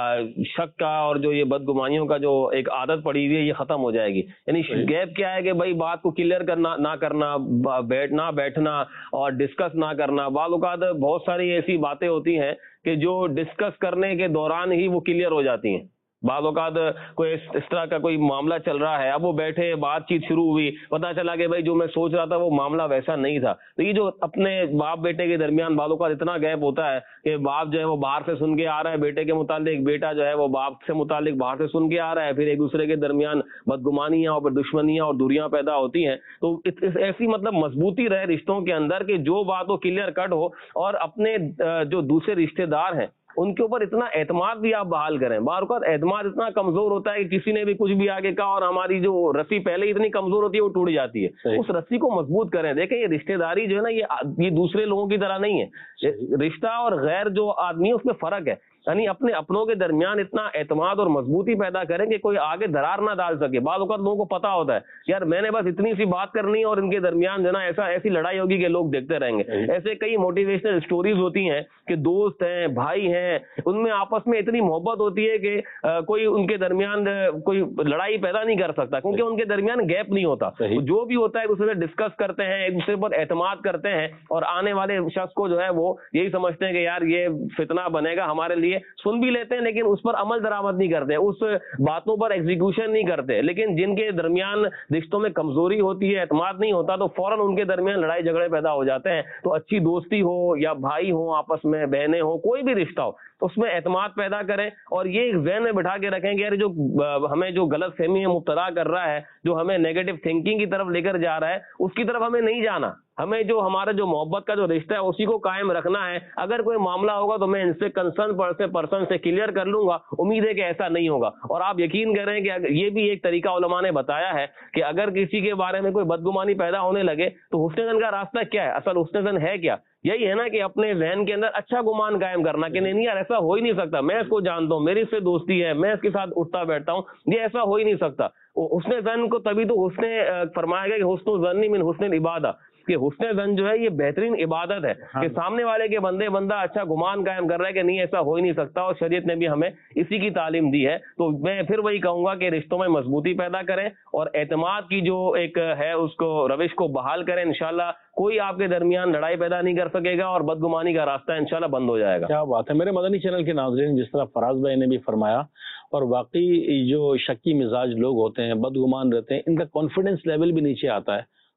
شک کا اور جو یہ بدگمانیوں کا جو ایک عادت پڑی ہوئی ہے یہ ختم ہو جائے گی. یعنی گیپ کیا ہے کہ بھائی بات کو کلیئر کرنا نہ کرنا, بیٹھنا بیٹھنا اور ڈسکس نہ کرنا. بعض اوقات بہت ساری ایسی باتیں ہوتی ہیں کہ جو ڈسکس کرنے کے دوران ہی وہ کلیئر ہو جاتی ہیں. بعض اوقات کوئی اس طرح کا کوئی معاملہ چل رہا ہے, اب وہ بیٹھے, بات چیت شروع ہوئی, پتہ چلا کہ بھائی جو میں سوچ رہا تھا وہ معاملہ ویسا نہیں تھا. تو یہ جو اپنے باپ بیٹے کے درمیان بعض اوقات اتنا گیپ ہوتا ہے کہ باپ جو ہے وہ باہر سے سن کے آ رہا ہے بیٹے کے متعلق, بیٹا جو ہے وہ باپ سے متعلق باہر سے سن کے آ رہا ہے, پھر ایک دوسرے کے درمیان بدگمانیاں اور دشمنیاں اور دوریاں پیدا ہوتی ہیں. تو ایسی مطلب مضبوطی رہے رشتوں کے اندر کہ جو بات ہو کلیئر کٹ ہو, اور اپنے جو دوسرے رشتے دار ہیں ان کے اوپر اتنا اعتماد بھی آپ بحال کریں. بار اوقات اعتماد اتنا کمزور ہوتا ہے کہ کسی نے بھی کچھ بھی آگے کہا اور ہماری جو رسی پہلے اتنی کمزور ہوتی ہے وہ ٹوٹ جاتی ہے. اس رسی کو مضبوط کریں. دیکھیں یہ رشتہ داری جو ہے نا یہ یہ دوسرے لوگوں کی طرح نہیں ہے. رشتہ اور غیر جو آدمی ہے اس میں فرق ہے. یعنی اپنے اپنوں کے درمیان اتنا اعتماد اور مضبوطی پیدا کریں کہ کوئی آگے درار نہ ڈال سکے. بعض اوقات لوگوں کو پتا ہوتا ہے یار میں نے بس اتنی سی بات کرنی ہے اور ان کے درمیان جو ہے نا ایسا ایسی لڑائی ہوگی کہ لوگ دیکھتے رہیں گے. ایسے کئی موٹیویشنل اسٹوریز ہوتی ہیں کہ دوست ہیں, بھائی ہیں, ان میں آپس میں اتنی محبت ہوتی ہے کہ کوئی ان کے درمیان کوئی لڑائی پیدا نہیں کر سکتا, کیونکہ ان کے درمیان گیپ نہیں ہوتا. جو بھی ہوتا ہے ایک دوسرے سے ڈسکس کرتے ہیں, ایک دوسرے پر اعتماد کرتے ہیں, اور آنے والے شخص کو جو ہے وہ یہی سمجھتے ہیں کہ یار یہ فتنہ بنے گا ہمارے لیے. سن بھی لیتے ہیں لیکن اس پر عمل درآمد نہیں کرتے, اس باتوں پر ایگزیکیوشن نہیں کرتے. لیکن جن کے درمیان رشتوں میں کمزوری ہوتی ہے, اعتماد نہیں ہوتا, تو فوراً ان کے درمیان لڑائی جھگڑے پیدا ہو جاتے ہیں. تو اچھی دوستی ہو یا بھائی ہو آپس میں, بہنیں ہو, کوئی بھی رشتہ ہو, اس میں اعتماد پیدا کریں. اور یہ ایک ذہن میں بٹھا کے رکھیں کہ یار جو ہمیں جو غلط فہمی میں مبتلا کر رہا ہے, جو ہمیں نیگیٹو تھنکنگ کی طرف لے کر جا رہا ہے, اس کی طرف ہمیں نہیں جانا. ہمیں جو ہمارا جو محبت کا جو رشتہ ہے اسی کو قائم رکھنا ہے. اگر کوئی معاملہ ہوگا تو میں ان سے کنسرن پرسن پرسن سے کلیئر کر لوں گا. امید ہے کہ ایسا نہیں ہوگا. اور آپ یقین کریں کہ یہ بھی ایک طریقہ علماء نے بتایا ہے کہ اگر کسی کے بارے میں کوئی بدگمانی پیدا ہونے لگے تو حسن ظن کا راستہ کیا ہے, اصل حسن ظن ہے کیا؟ یہی ہے نا کہ اپنے ذہن کے اندر اچھا گمان قائم کرنا کہ نہیں یار ایسا ہو ہی نہیں سکتا, میں اس کو جانتا ہوں, میری اس سے دوستی ہے, میں اس کے ساتھ اٹھتا بیٹھتا ہوں, یہ ایسا ہو ہی نہیں سکتا. حسن ظن کو تبھی تو حسن فرمایا گیا کہ حسن الظن من حسن العبادہ, کہ حسن ظن جو ہے یہ بہترین عبادت ہے. کہ سامنے والے کے بندے بندہ اچھا گمان قائم کر رہا ہے کہ نہیں ایسا ہو ہی نہیں سکتا, اور شریعت نے بھی ہمیں اسی کی تعلیم دی ہے. تو میں پھر وہی کہوں گا کہ رشتوں میں مضبوطی پیدا کریں اور اعتماد کی جو ایک ہے اس کو روش کو بحال کریں. انشاءاللہ کوئی آپ کے درمیان لڑائی پیدا نہیں کر سکے گا اور بدگمانی کا راستہ انشاءاللہ بند ہو جائے گا. کیا بات ہے میرے مدنی چینل کے ناظرین, جس طرح فراز بھائی نے بھی فرمایا, اور واقعی جو شکی مزاج لوگ ہوتے ہیں, بدگمان رہتے ہیں, ان کا کانفیڈنس لیول بھی نیچے آتا ہے.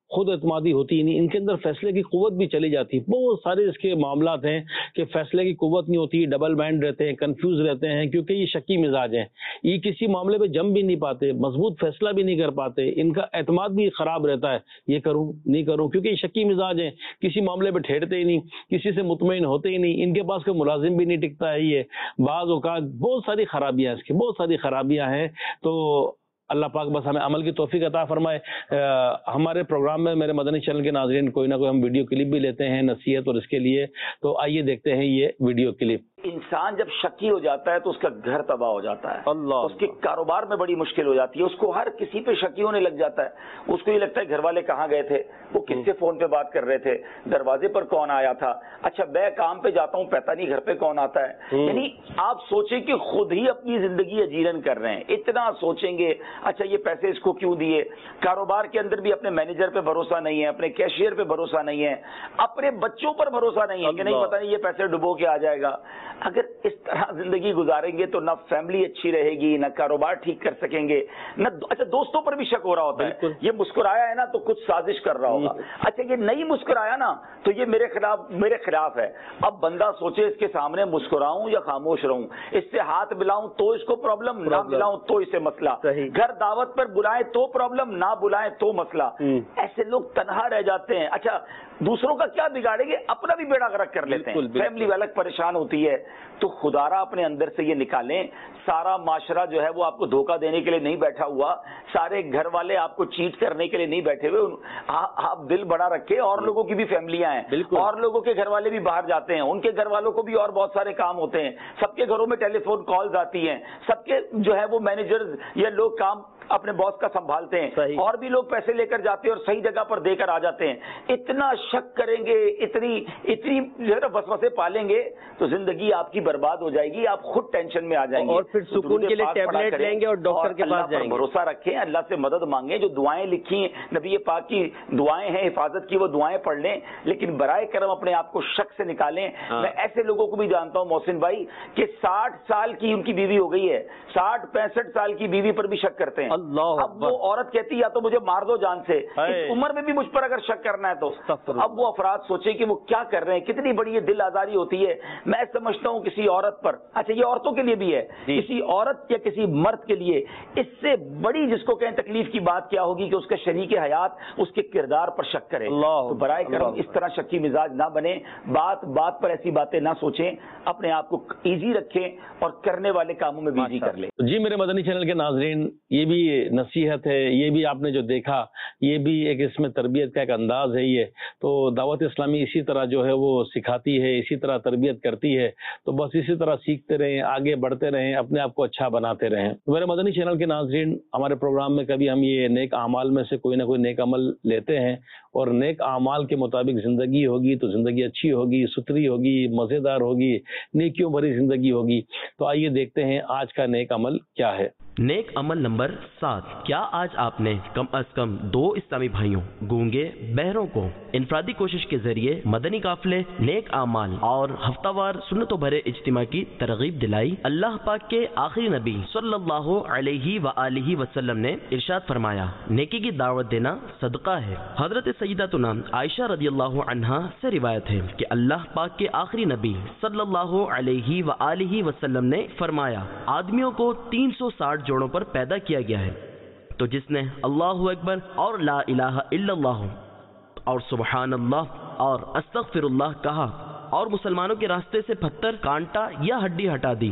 خود اعتمادی ہوتی ہی نہیں، ان کے اندر فیصلے کی قوت بھی چلی جاتی ہے. بہت سارے اس کے معاملات ہیں کہ فیصلے کی قوت نہیں ہوتی، ڈبل مائنڈ رہتے ہیں، کنفیوز رہتے ہیں، کیونکہ یہ شکی مزاج ہیں. یہ کسی معاملے پہ جم بھی نہیں پاتے، مضبوط فیصلہ بھی نہیں کر پاتے، ان کا اعتماد بھی خراب رہتا ہے، یہ کروں نہیں کروں، کیونکہ یہ شکی مزاج ہیں، کسی معاملے پہ ٹھہرتے ہی نہیں، کسی سے مطمئن ہوتے ہی نہیں، ان کے پاس کوئی ملازم بھی نہیں ٹکتا ہے. یہ بعض اوقات بہت ساری خرابیاں اس کی بہت ساری خرابیاں ہیں. تو اللہ پاک بس ہمیں عمل کی توفیق عطا فرمائے. ہمارے پروگرام میں میرے مدنی چینل کے ناظرین کوئی نہ کوئی ہم ویڈیو کلپ بھی لیتے ہیں نصیحت اور اس کے لیے، تو آئیے دیکھتے ہیں یہ ویڈیو کلپ. انسان جب شکی ہو جاتا ہے تو اس کا گھر تباہ ہو جاتا ہے، اللہ اس کے کاروبار میں بڑی مشکل ہو جاتی ہے، اس کو ہر کسی پہ شکی ہونے لگ جاتا ہے. اس کو یہ لگتا ہے گھر والے کہاں گئے تھے، وہ کس سے فون پہ بات کر رہے تھے، دروازے پر کون آیا تھا، اچھا میں کام پہ جاتا ہوں پتہ نہیں گھر پہ کون آتا ہے. یعنی آپ سوچیں کہ خود ہی اپنی زندگی اجیرن کر رہے ہیں، اتنا سوچیں گے اچھا یہ پیسے اس کو کیوں دیے. کاروبار کے اندر بھی اپنے مینیجر پہ بھروسہ نہیں ہے، اپنے کیشیئر پہ بھروسہ نہیں ہے، اپنے بچوں پر بھروسہ نہیں ہے کہ نہیں پتہ نہیں یہ پیسے ڈبو کے آ جائے گا. اگر اس طرح زندگی گزاریں گے تو نہ فیملی اچھی رہے گی، نہ کاروبار ٹھیک کر سکیں گے، نہ اچھا دوستوں پر بھی شک ہو رہا ہوتا ہے، یہ مسکرایا ہے نا تو کچھ سازش کر رہا ہوگا، اچھا یہ نہیں مسکرایا نا تو یہ میرے خلاف میرے خلاف ہے. اب بندہ سوچے اس کے سامنے مسکراؤں یا خاموش رہوں، اس سے ہاتھ ملاؤں تو اس کو پرابلم، نہ ملاؤں تو اسے مسئلہ، گھر دعوت پر بلائیں تو پرابلم، نہ بلائیں تو مسئلہ. ایسے لوگ تنہا رہ جاتے ہیں. اچھا دوسروں کا کیا بگاڑیں گے، اپنا بھی بیڑا غرق کر لیتے ہیں، فیملی الگ پریشان ہوتی ہے. تو خدا را اپنے اندر سے یہ نکالیں، سارا معاشرہ جو ہے وہ آپ کو دھوکہ دینے کے لیے نہیں بیٹھا ہوا، سارے گھر والے آپ کو چیٹ کرنے کے لیے نہیں بیٹھے ہوئے. آپ دل بڑا رکھے، اور لوگوں کی بھی فیملیاں ہیں، اور لوگوں کے گھر والے بھی باہر جاتے ہیں، ان کے گھر والوں کو بھی اور بہت سارے کام ہوتے ہیں، سب کے گھروں میں ٹیلی فون کالز آتی ہیں، سب کے جو ہے وہ مینیجر یا لوگ کام اپنے باس کا سنبھالتے ہیں، اور بھی لوگ پیسے لے کر جاتے ہیں اور صحیح جگہ پر دے کر آ جاتے ہیں. اتنا شک کریں گے، اتنی اتنی جو ہے نا وسوسے پالیں گے تو زندگی آپ کی برباد ہو جائے گی، آپ خود ٹینشن میں آ جائیں گے، اور پھر سکون کے لیے ٹیبلٹ لیں گے اور ڈاکٹر کے پاس جائیں گے. بھروسہ رکھیں، اللہ سے مدد مانگیں، جو دعائیں لکھی ہیں نبی پاک کی دعائیں ہیں حفاظت کی، وہ دعائیں پڑھ لیں، لیکن برائے کرم اپنے آپ کو شک سے نکالیں. میں ایسے لوگوں کو بھی جانتا ہوں محسن بھائی کہ ساٹھ سال کی ان کی بیوی ہو گئی ہے، ساٹھ پینسٹھ سال کی بیوی پر بھی شک کرتے ہیں. اب وہ عورت کہتی ہے یا تو مجھے مار دو جان سے، اس عمر میں بھی مجھ پر اگر شک کرنا ہے تو. اب وہ افراد سوچیں کہ وہ کیا کر رہے ہیں، کتنی بڑی یہ دل آزاری ہوتی ہے. میں سمجھتا ہوں کسی عورت پر، اچھا یہ عورتوں کے لیے بھی ہے، کسی عورت یا کسی مرد کے لیے اس سے بڑی جس کو کہیں تکلیف کی بات کیا ہوگی کہ اس کا شریک حیات اس کے کردار پر شک کرے. تو برائے کرم اس طرح شکی مزاج نہ بنے، بات بات پر ایسی باتیں نہ سوچیں، اپنے آپ کو ایزی رکھیں اور کرنے والے کاموں میں بھی ایزی کر لیں. جی میرے مدنی چینل کے ناظرین، یہ بھی نصیحت ہے، یہ بھی آپ نے جو دیکھا یہ بھی ایک اس میں تربیت کا ایک انداز ہے. یہ تو دعوت اسلامی اسی طرح جو ہے وہ سکھاتی ہے، اسی طرح تربیت کرتی ہے. تو بس اسی طرح سیکھتے رہیں، آگے بڑھتے رہیں، اپنے آپ کو اچھا بناتے رہیں. میرے مدنی چینل کے ناظرین، ہمارے پروگرام میں کبھی ہم یہ نیک اعمال میں سے کوئی نہ کوئی نیک عمل لیتے ہیں، اور نیک اعمال کے مطابق زندگی ہوگی تو زندگی اچھی ہوگی، ستھری ہوگی، مزیدار ہوگی، نیکیوں بھری زندگی ہوگی. تو آئیے دیکھتے ہیں آج کا نیک عمل کیا ہے. نیک عمل نمبر سات. کیا آج آپ نے کم از کم دو اسلامی بھائیوں گونگے بہروں کو انفرادی کوشش کے ذریعے مدنی قافلے، نیک اعمال اور ہفتہ وار سنتوں بھرے اجتماع کی ترغیب دلائی؟ اللہ پاک کے آخری نبی صلی اللہ علیہ وآلہ وسلم نے ارشاد فرمایا، نیکی کی دعوت دینا صدقہ ہے. حضرت سیدتنا عائشہ رضی اللہ عنہا سے روایت ہے کہ اللہ پاک کے آخری نبی صلی اللہ علیہ وآلہ وسلم نے فرمایا، آدمیوں کو تین سو ساٹھ جوڑوں پر پیدا کیا گیا ہے، تو جس نے اللہ اکبر اور لا الہ الا اللہ اور سبحان اللہ اور استغفر اللہ کہا اور مسلمانوں کے راستے سے پتھر، کانٹا یا ہڈی ہٹا دی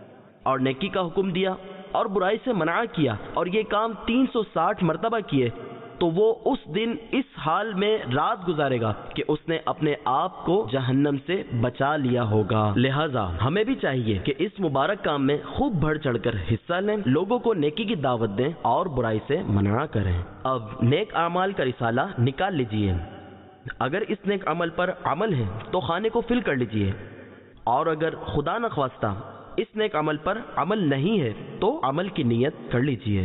اور نیکی کا حکم دیا اور برائی سے منع کیا اور یہ کام تین سو ساٹھ مرتبہ کیے، تو وہ اس دن اس حال میں رات گزارے گا کہ اس نے اپنے آپ کو جہنم سے بچا لیا ہوگا. لہذا ہمیں بھی چاہیے کہ اس مبارک کام میں خوب بڑھ چڑھ کر حصہ لیں، لوگوں کو نیکی کی دعوت دیں اور برائی سے منع کریں. اب نیک اعمال کا رسالہ نکال لیجئے. اگر اس نیک عمل پر عمل ہے تو خانے کو فل کر لیجئے، اور اگر خدا نخواستہ اس نیک عمل پر عمل نہیں ہے تو عمل کی نیت کر لیجئے.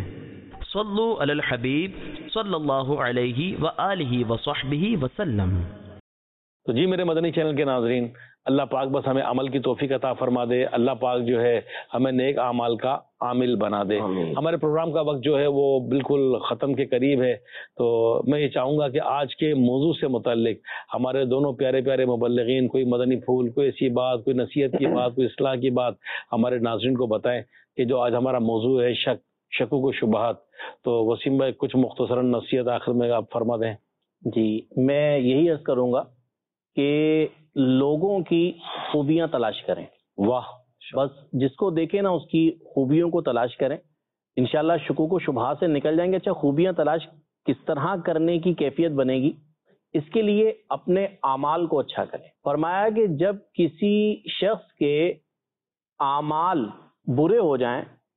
صلو علی الحبیب صلی اللہ علیہ وآلہ وصحبہ وسلم. تو جی میرے مدنی چینل کے ناظرین، اللہ پاک بس ہمیں عمل کی توفیق عطا فرما دے، اللہ پاک جو ہے ہمیں نیک اعمال کا عامل بنا دے۔ ہمارے پروگرام کا وقت جو ہے وہ بالکل ختم کے قریب ہے، تو میں یہ چاہوں گا کہ آج کے موضوع سے متعلق ہمارے دونوں پیارے پیارے مبلغین کوئی مدنی پھول، کوئی ایسی بات، کوئی نصیحت کی بات، کوئی اصلاح کی بات ہمارے ناظرین کو بتائیں کہ جو آج ہمارا موضوع ہے شک، شکوک و شبہات۔ تو وسیم بھائی کچھ مختصراً نصیحت آخر میں آپ فرما دیں۔ جی میں یہی عرض کروں گا کہ لوگوں کی خوبیاں تلاش کریں۔ واہ، بس جس کو دیکھیں نا اس کی خوبیوں کو تلاش کریں، انشاءاللہ شکوک و شبہات سے نکل جائیں گے۔ اچھا خوبیاں تلاش کس طرح کرنے کی کیفیت بنے گی؟ اس کے لیے اپنے اعمال کو اچھا کریں۔ فرمایا کہ جب کسی شخص کے اعمال برے ہو جائیں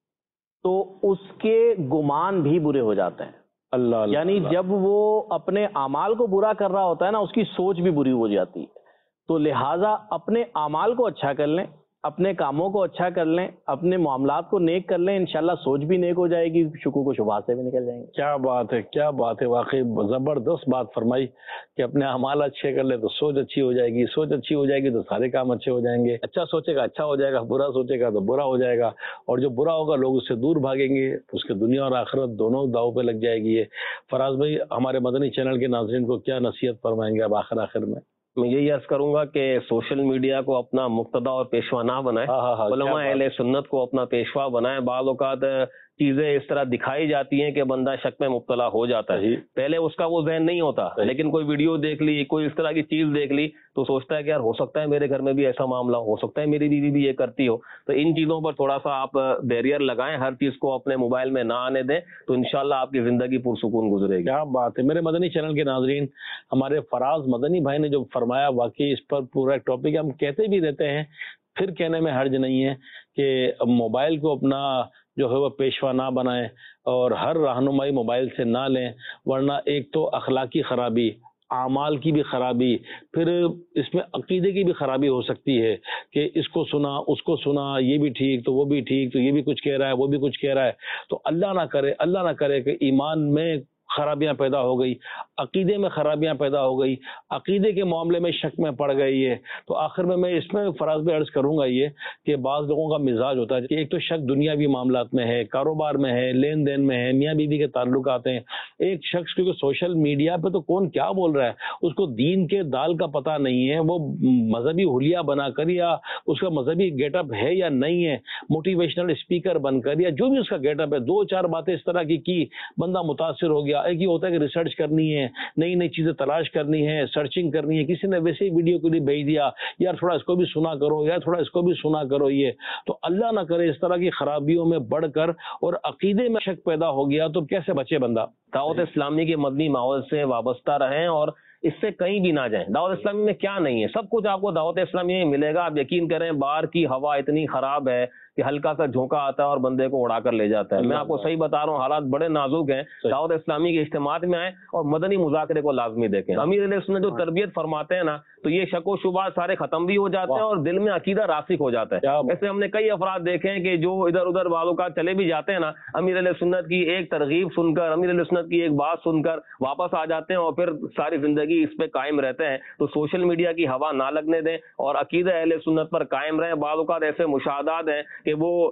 تو اس کے گمان بھی برے ہو جاتے ہیں۔ اللہ اللہ یعنی اللہ۔ جب وہ اپنے اعمال کو برا کر رہا ہوتا ہے نا، اس کی سوچ بھی بری ہو جاتی ہے۔ تو لہٰذا اپنے اعمال کو اچھا کر لیں، اپنے کاموں کو اچھا کر لیں، اپنے معاملات کو نیک کر لیں، انشاءاللہ سوچ بھی نیک ہو جائے گی، شکوک و شبہات سے بھی نکل جائیں گے۔ کیا بات ہے، کیا بات ہے، واقعی زبردست بات فرمائی کہ اپنے اعمال اچھے کر لے تو سوچ اچھی ہو جائے گی، سوچ اچھی ہو جائے گی تو سارے کام اچھے ہو جائیں گے۔ اچھا سوچے گا اچھا ہو جائے گا، برا سوچے گا تو برا ہو جائے گا، اور جو برا ہوگا لوگ اس سے دور بھاگیں گے، اس کے دنیا اور آخرت دونوں داؤ پہ لگ جائے گی۔ یہ فراز بھائی ہمارے مدنی چینل کے ناظرین کو کیا نصیحت فرمائیں گے اب آخر آخر میں؟ میں یہی عرض کروں گا کہ سوشل میڈیا کو اپنا مقتدا اور پیشوا نہ بنائیں، ہاں ہاں ہاں، علماء اہل سنت کو اپنا پیشوا بنائیں۔ بعض اوقات چیزیں اس طرح دکھائی جاتی ہیں کہ بندہ شک میں مبتلا ہو جاتا ہے، پہلے اس کا وہ ذہن نہیں ہوتا، لیکن کوئی ویڈیو دیکھ لی، کوئی اس طرح کی چیز دیکھ لی تو سوچتا ہے کہ یار ہو سکتا ہے میرے گھر میں بھی ایسا معاملہ ہو سکتا ہے میری بیوی بھی یہ کرتی ہو۔ تو ان چیزوں پر تھوڑا سا آپ بیریئر لگائیں، ہر چیز کو اپنے موبائل میں نہ آنے دیں، تو انشاءاللہ آپ کی زندگی پرسکون گزرے گی۔ کیا بات ہے میرے مدنی چینل کے ناظرین، ہمارے فراز مدنی بھائی نے جو فرمایا واقعی اس پر پورا ایک ٹاپک ہم کہتے بھی رہتے ہیں، پھر کہنے میں حرج نہیں ہے کہ موبائل کو اپنا جو ہے وہ پیشوا نہ بنائیں اور ہر رہنمائی موبائل سے نہ لیں، ورنہ ایک تو اخلاقی خرابی، اعمال کی بھی خرابی، پھر اس میں عقیدے کی بھی خرابی ہو سکتی ہے کہ اس کو سنا اس کو سنا، یہ بھی ٹھیک تو وہ بھی ٹھیک، تو یہ بھی کچھ کہہ رہا ہے وہ بھی کچھ کہہ رہا ہے، تو اللہ نہ کرے اللہ نہ کرے کہ ایمان میں خرابیاں پیدا ہو گئی، عقیدے میں خرابیاں پیدا ہو گئی، عقیدے کے معاملے میں شک میں پڑ گئی ہے۔ تو آخر میں میں اس میں فراز میں عرض کروں گا یہ کہ بعض لوگوں کا مزاج ہوتا ہے کہ ایک تو شک دنیاوی معاملات میں ہے، کاروبار میں ہے، لین دین میں ہے، میاں بیوی کے تعلقات ہیں۔ ایک شخص کیونکہ سوشل میڈیا پہ تو کون کیا بول رہا ہے اس کو دین کے دال کا پتہ نہیں ہے، وہ مذہبی حلیہ بنا کر یا اس کا مذہبی گیٹ اپ ہے یا نہیں ہے، موٹیویشنل اسپیکر بن کر یا جو بھی اس کا گیٹ اپ ہے، دو چار باتیں اس طرح کی کی بندہ متاثر ہو گیا۔ ایک یہ ہوتا ہے کہ ریسرچ کرنی ہے، نئی نئی چیزیں تلاش کرنی ہے، سرچنگ کرنی ہے، کسی نے ویسے ہی ویڈیو کے لیے بھیج دیا یار تھوڑا اس کو بھی سنا کرو، یار تھوڑا اس کو بھی سنا کرو، یہ تو اللہ نہ کرے اس طرح کی خرابیوں میں بڑھ کر اور عقیدے میں شک پیدا ہو گیا تو کیسے بچے بندہ؟ دعوت اسلامی کے مدنی ماحول سے وابستہ رہیں اور اس سے کہیں بھی نہ جائیں۔ دعوت اسلامی میں کیا نہیں ہے، سب کچھ آپ کو دعوت اسلامی میں ملے گا۔ آپ یقین کریں باہر کی ہوا اتنی خراب ہے کہ ہلکا سا جھونکا آتا ہے اور بندے کو اڑا کر لے جاتا ہے۔ میں آپ کو صحیح بتا رہا ہوں، حالات بڑے نازک ہیں۔ دعوت اسلامی کے اجتماعات میں آئیں اور مدنی مذاکرے کو لازمی دیکھیں۔ امیر علیہ السنت جو تربیت فرماتے ہیں نا، تو یہ شک و شبہات سارے ختم بھی ہو جاتے ہیں اور دل میں عقیدہ راسخ ہو جاتا ہے۔ ایسے ہم نے کئی افراد دیکھے ہیں کہ جو ادھر ادھر والوں کا چلے بھی جاتے ہیں نا، امیر علیہ السنت کی ایک ترغیب سن کر، امیر علیہ السنت کی ایک بات سن کر واپس آ جاتے ہیں اور پھر ساری زندگی اس پہ قائم رہتے ہیں۔ تو سوشل میڈیا کی ہوا نہ لگنے دیں اور عقیدہ اہل سنت پر قائم رہیں۔ بعض اوقات ایسے مشاہدات ہیں کہ وہ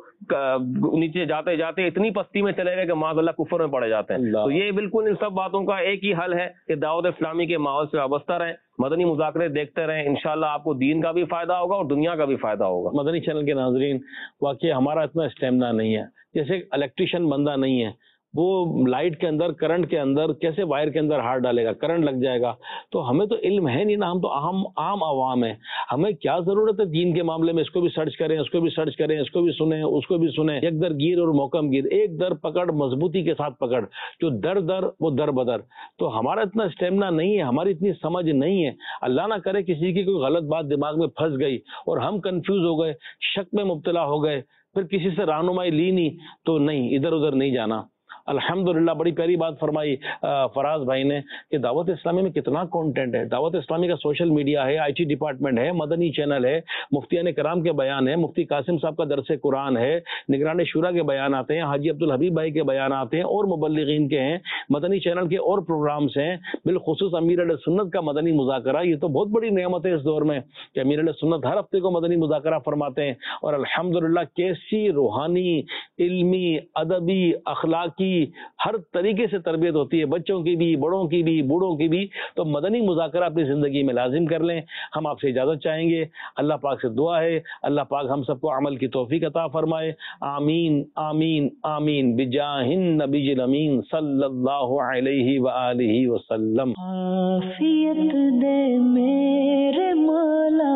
نیچے جاتے جاتے اتنی پستی میں چلے گئے کہ معاذ اللہ کفر میں پڑے جاتے ہیں۔ تو یہ بالکل ان سب باتوں کا ایک ہی حل ہے کہ دعوت اسلامی کے ماحول سے وابستہ رہیں، مدنی مذاکرے دیکھتے رہیں، انشاءاللہ آپ کو دین کا بھی فائدہ ہوگا اور دنیا کا بھی فائدہ ہوگا۔ مدنی چینل کے ناظرین، واقعی ہمارا اتنا اسٹیمنا نہیں ہے، جیسے الیکٹریشین بندہ نہیں ہے، وہ لائٹ کے اندر کرنٹ کے اندر کیسے وائر کے اندر ہاتھ ڈالے گا، کرنٹ لگ جائے گا۔ تو ہمیں تو علم ہے نہیں نا، ہم تو عام عام عوام ہیں، ہمیں کیا ضرورت ہے دین کے معاملے میں اس کو بھی سرچ کریں اس کو بھی سرچ کریں اس کو بھی سنیں اس کو بھی سنیں۔ ایک در گیر اور محکم گیر، ایک در پکڑ مضبوطی کے ساتھ پکڑ، جو در در وہ در بدر۔ تو ہمارا اتنا اسٹیمنا نہیں ہے، ہماری اتنی سمجھ نہیں ہے۔ اللہ نہ کرے کسی کی کوئی غلط بات دماغ میں پھنس گئی اور ہم کنفیوز ہو گئے، شک میں مبتلا ہو گئے، پھر کسی سے رہنمائی لی نہیں تو نہیں، ادھر ادھر نہیں جانا۔ الحمدللہ بڑی پیاری بات فرمائی فراز بھائی نے کہ دعوت اسلامی میں کتنا کانٹینٹ ہے۔ دعوت اسلامی کا سوشل میڈیا ہے، آئی ٹی ڈپارٹمنٹ ہے، مدنی چینل ہے، مفتیان کرام کے بیان ہے، مفتی قاسم صاحب کا درس قرآن ہے، نگران شورا کے بیان آتے ہیں، حاجی عبدالحبیب بھائی کے بیان آتے ہیں اور مبلغین کے ہیں، مدنی چینل کے اور پروگرامز ہیں، بالخصوص امیر علیہ سنت کا مدنی مذاکرہ، یہ تو بہت بڑی نعمت ہے اس دور میں کہ امیر علیہ سنت ہر ہفتے کو مدنی مذاکرہ فرماتے ہیں، اور الحمدللہ کیسی روحانی، علمی، ادبی، اخلاقی ہر طریقے سے تربیت ہوتی ہے، بچوں کی بھی، بڑوں کی بھی، بوڑھوں کی بھی۔ تو مدنی مذاکرہ اپنی زندگی میں لازم کر لیں۔ ہم آپ سے اجازت چاہیں گے، اللہ پاک سے دعا ہے اللہ پاک ہم سب کو عمل کی توفیق عطا فرمائے، آمین آمین آمین بجاہ النبی الامین صلی اللہ علیہ وآلہ وسلم۔ عافیت دے میرے مولا،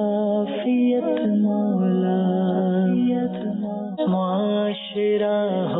عافیت مولا، معاشرہ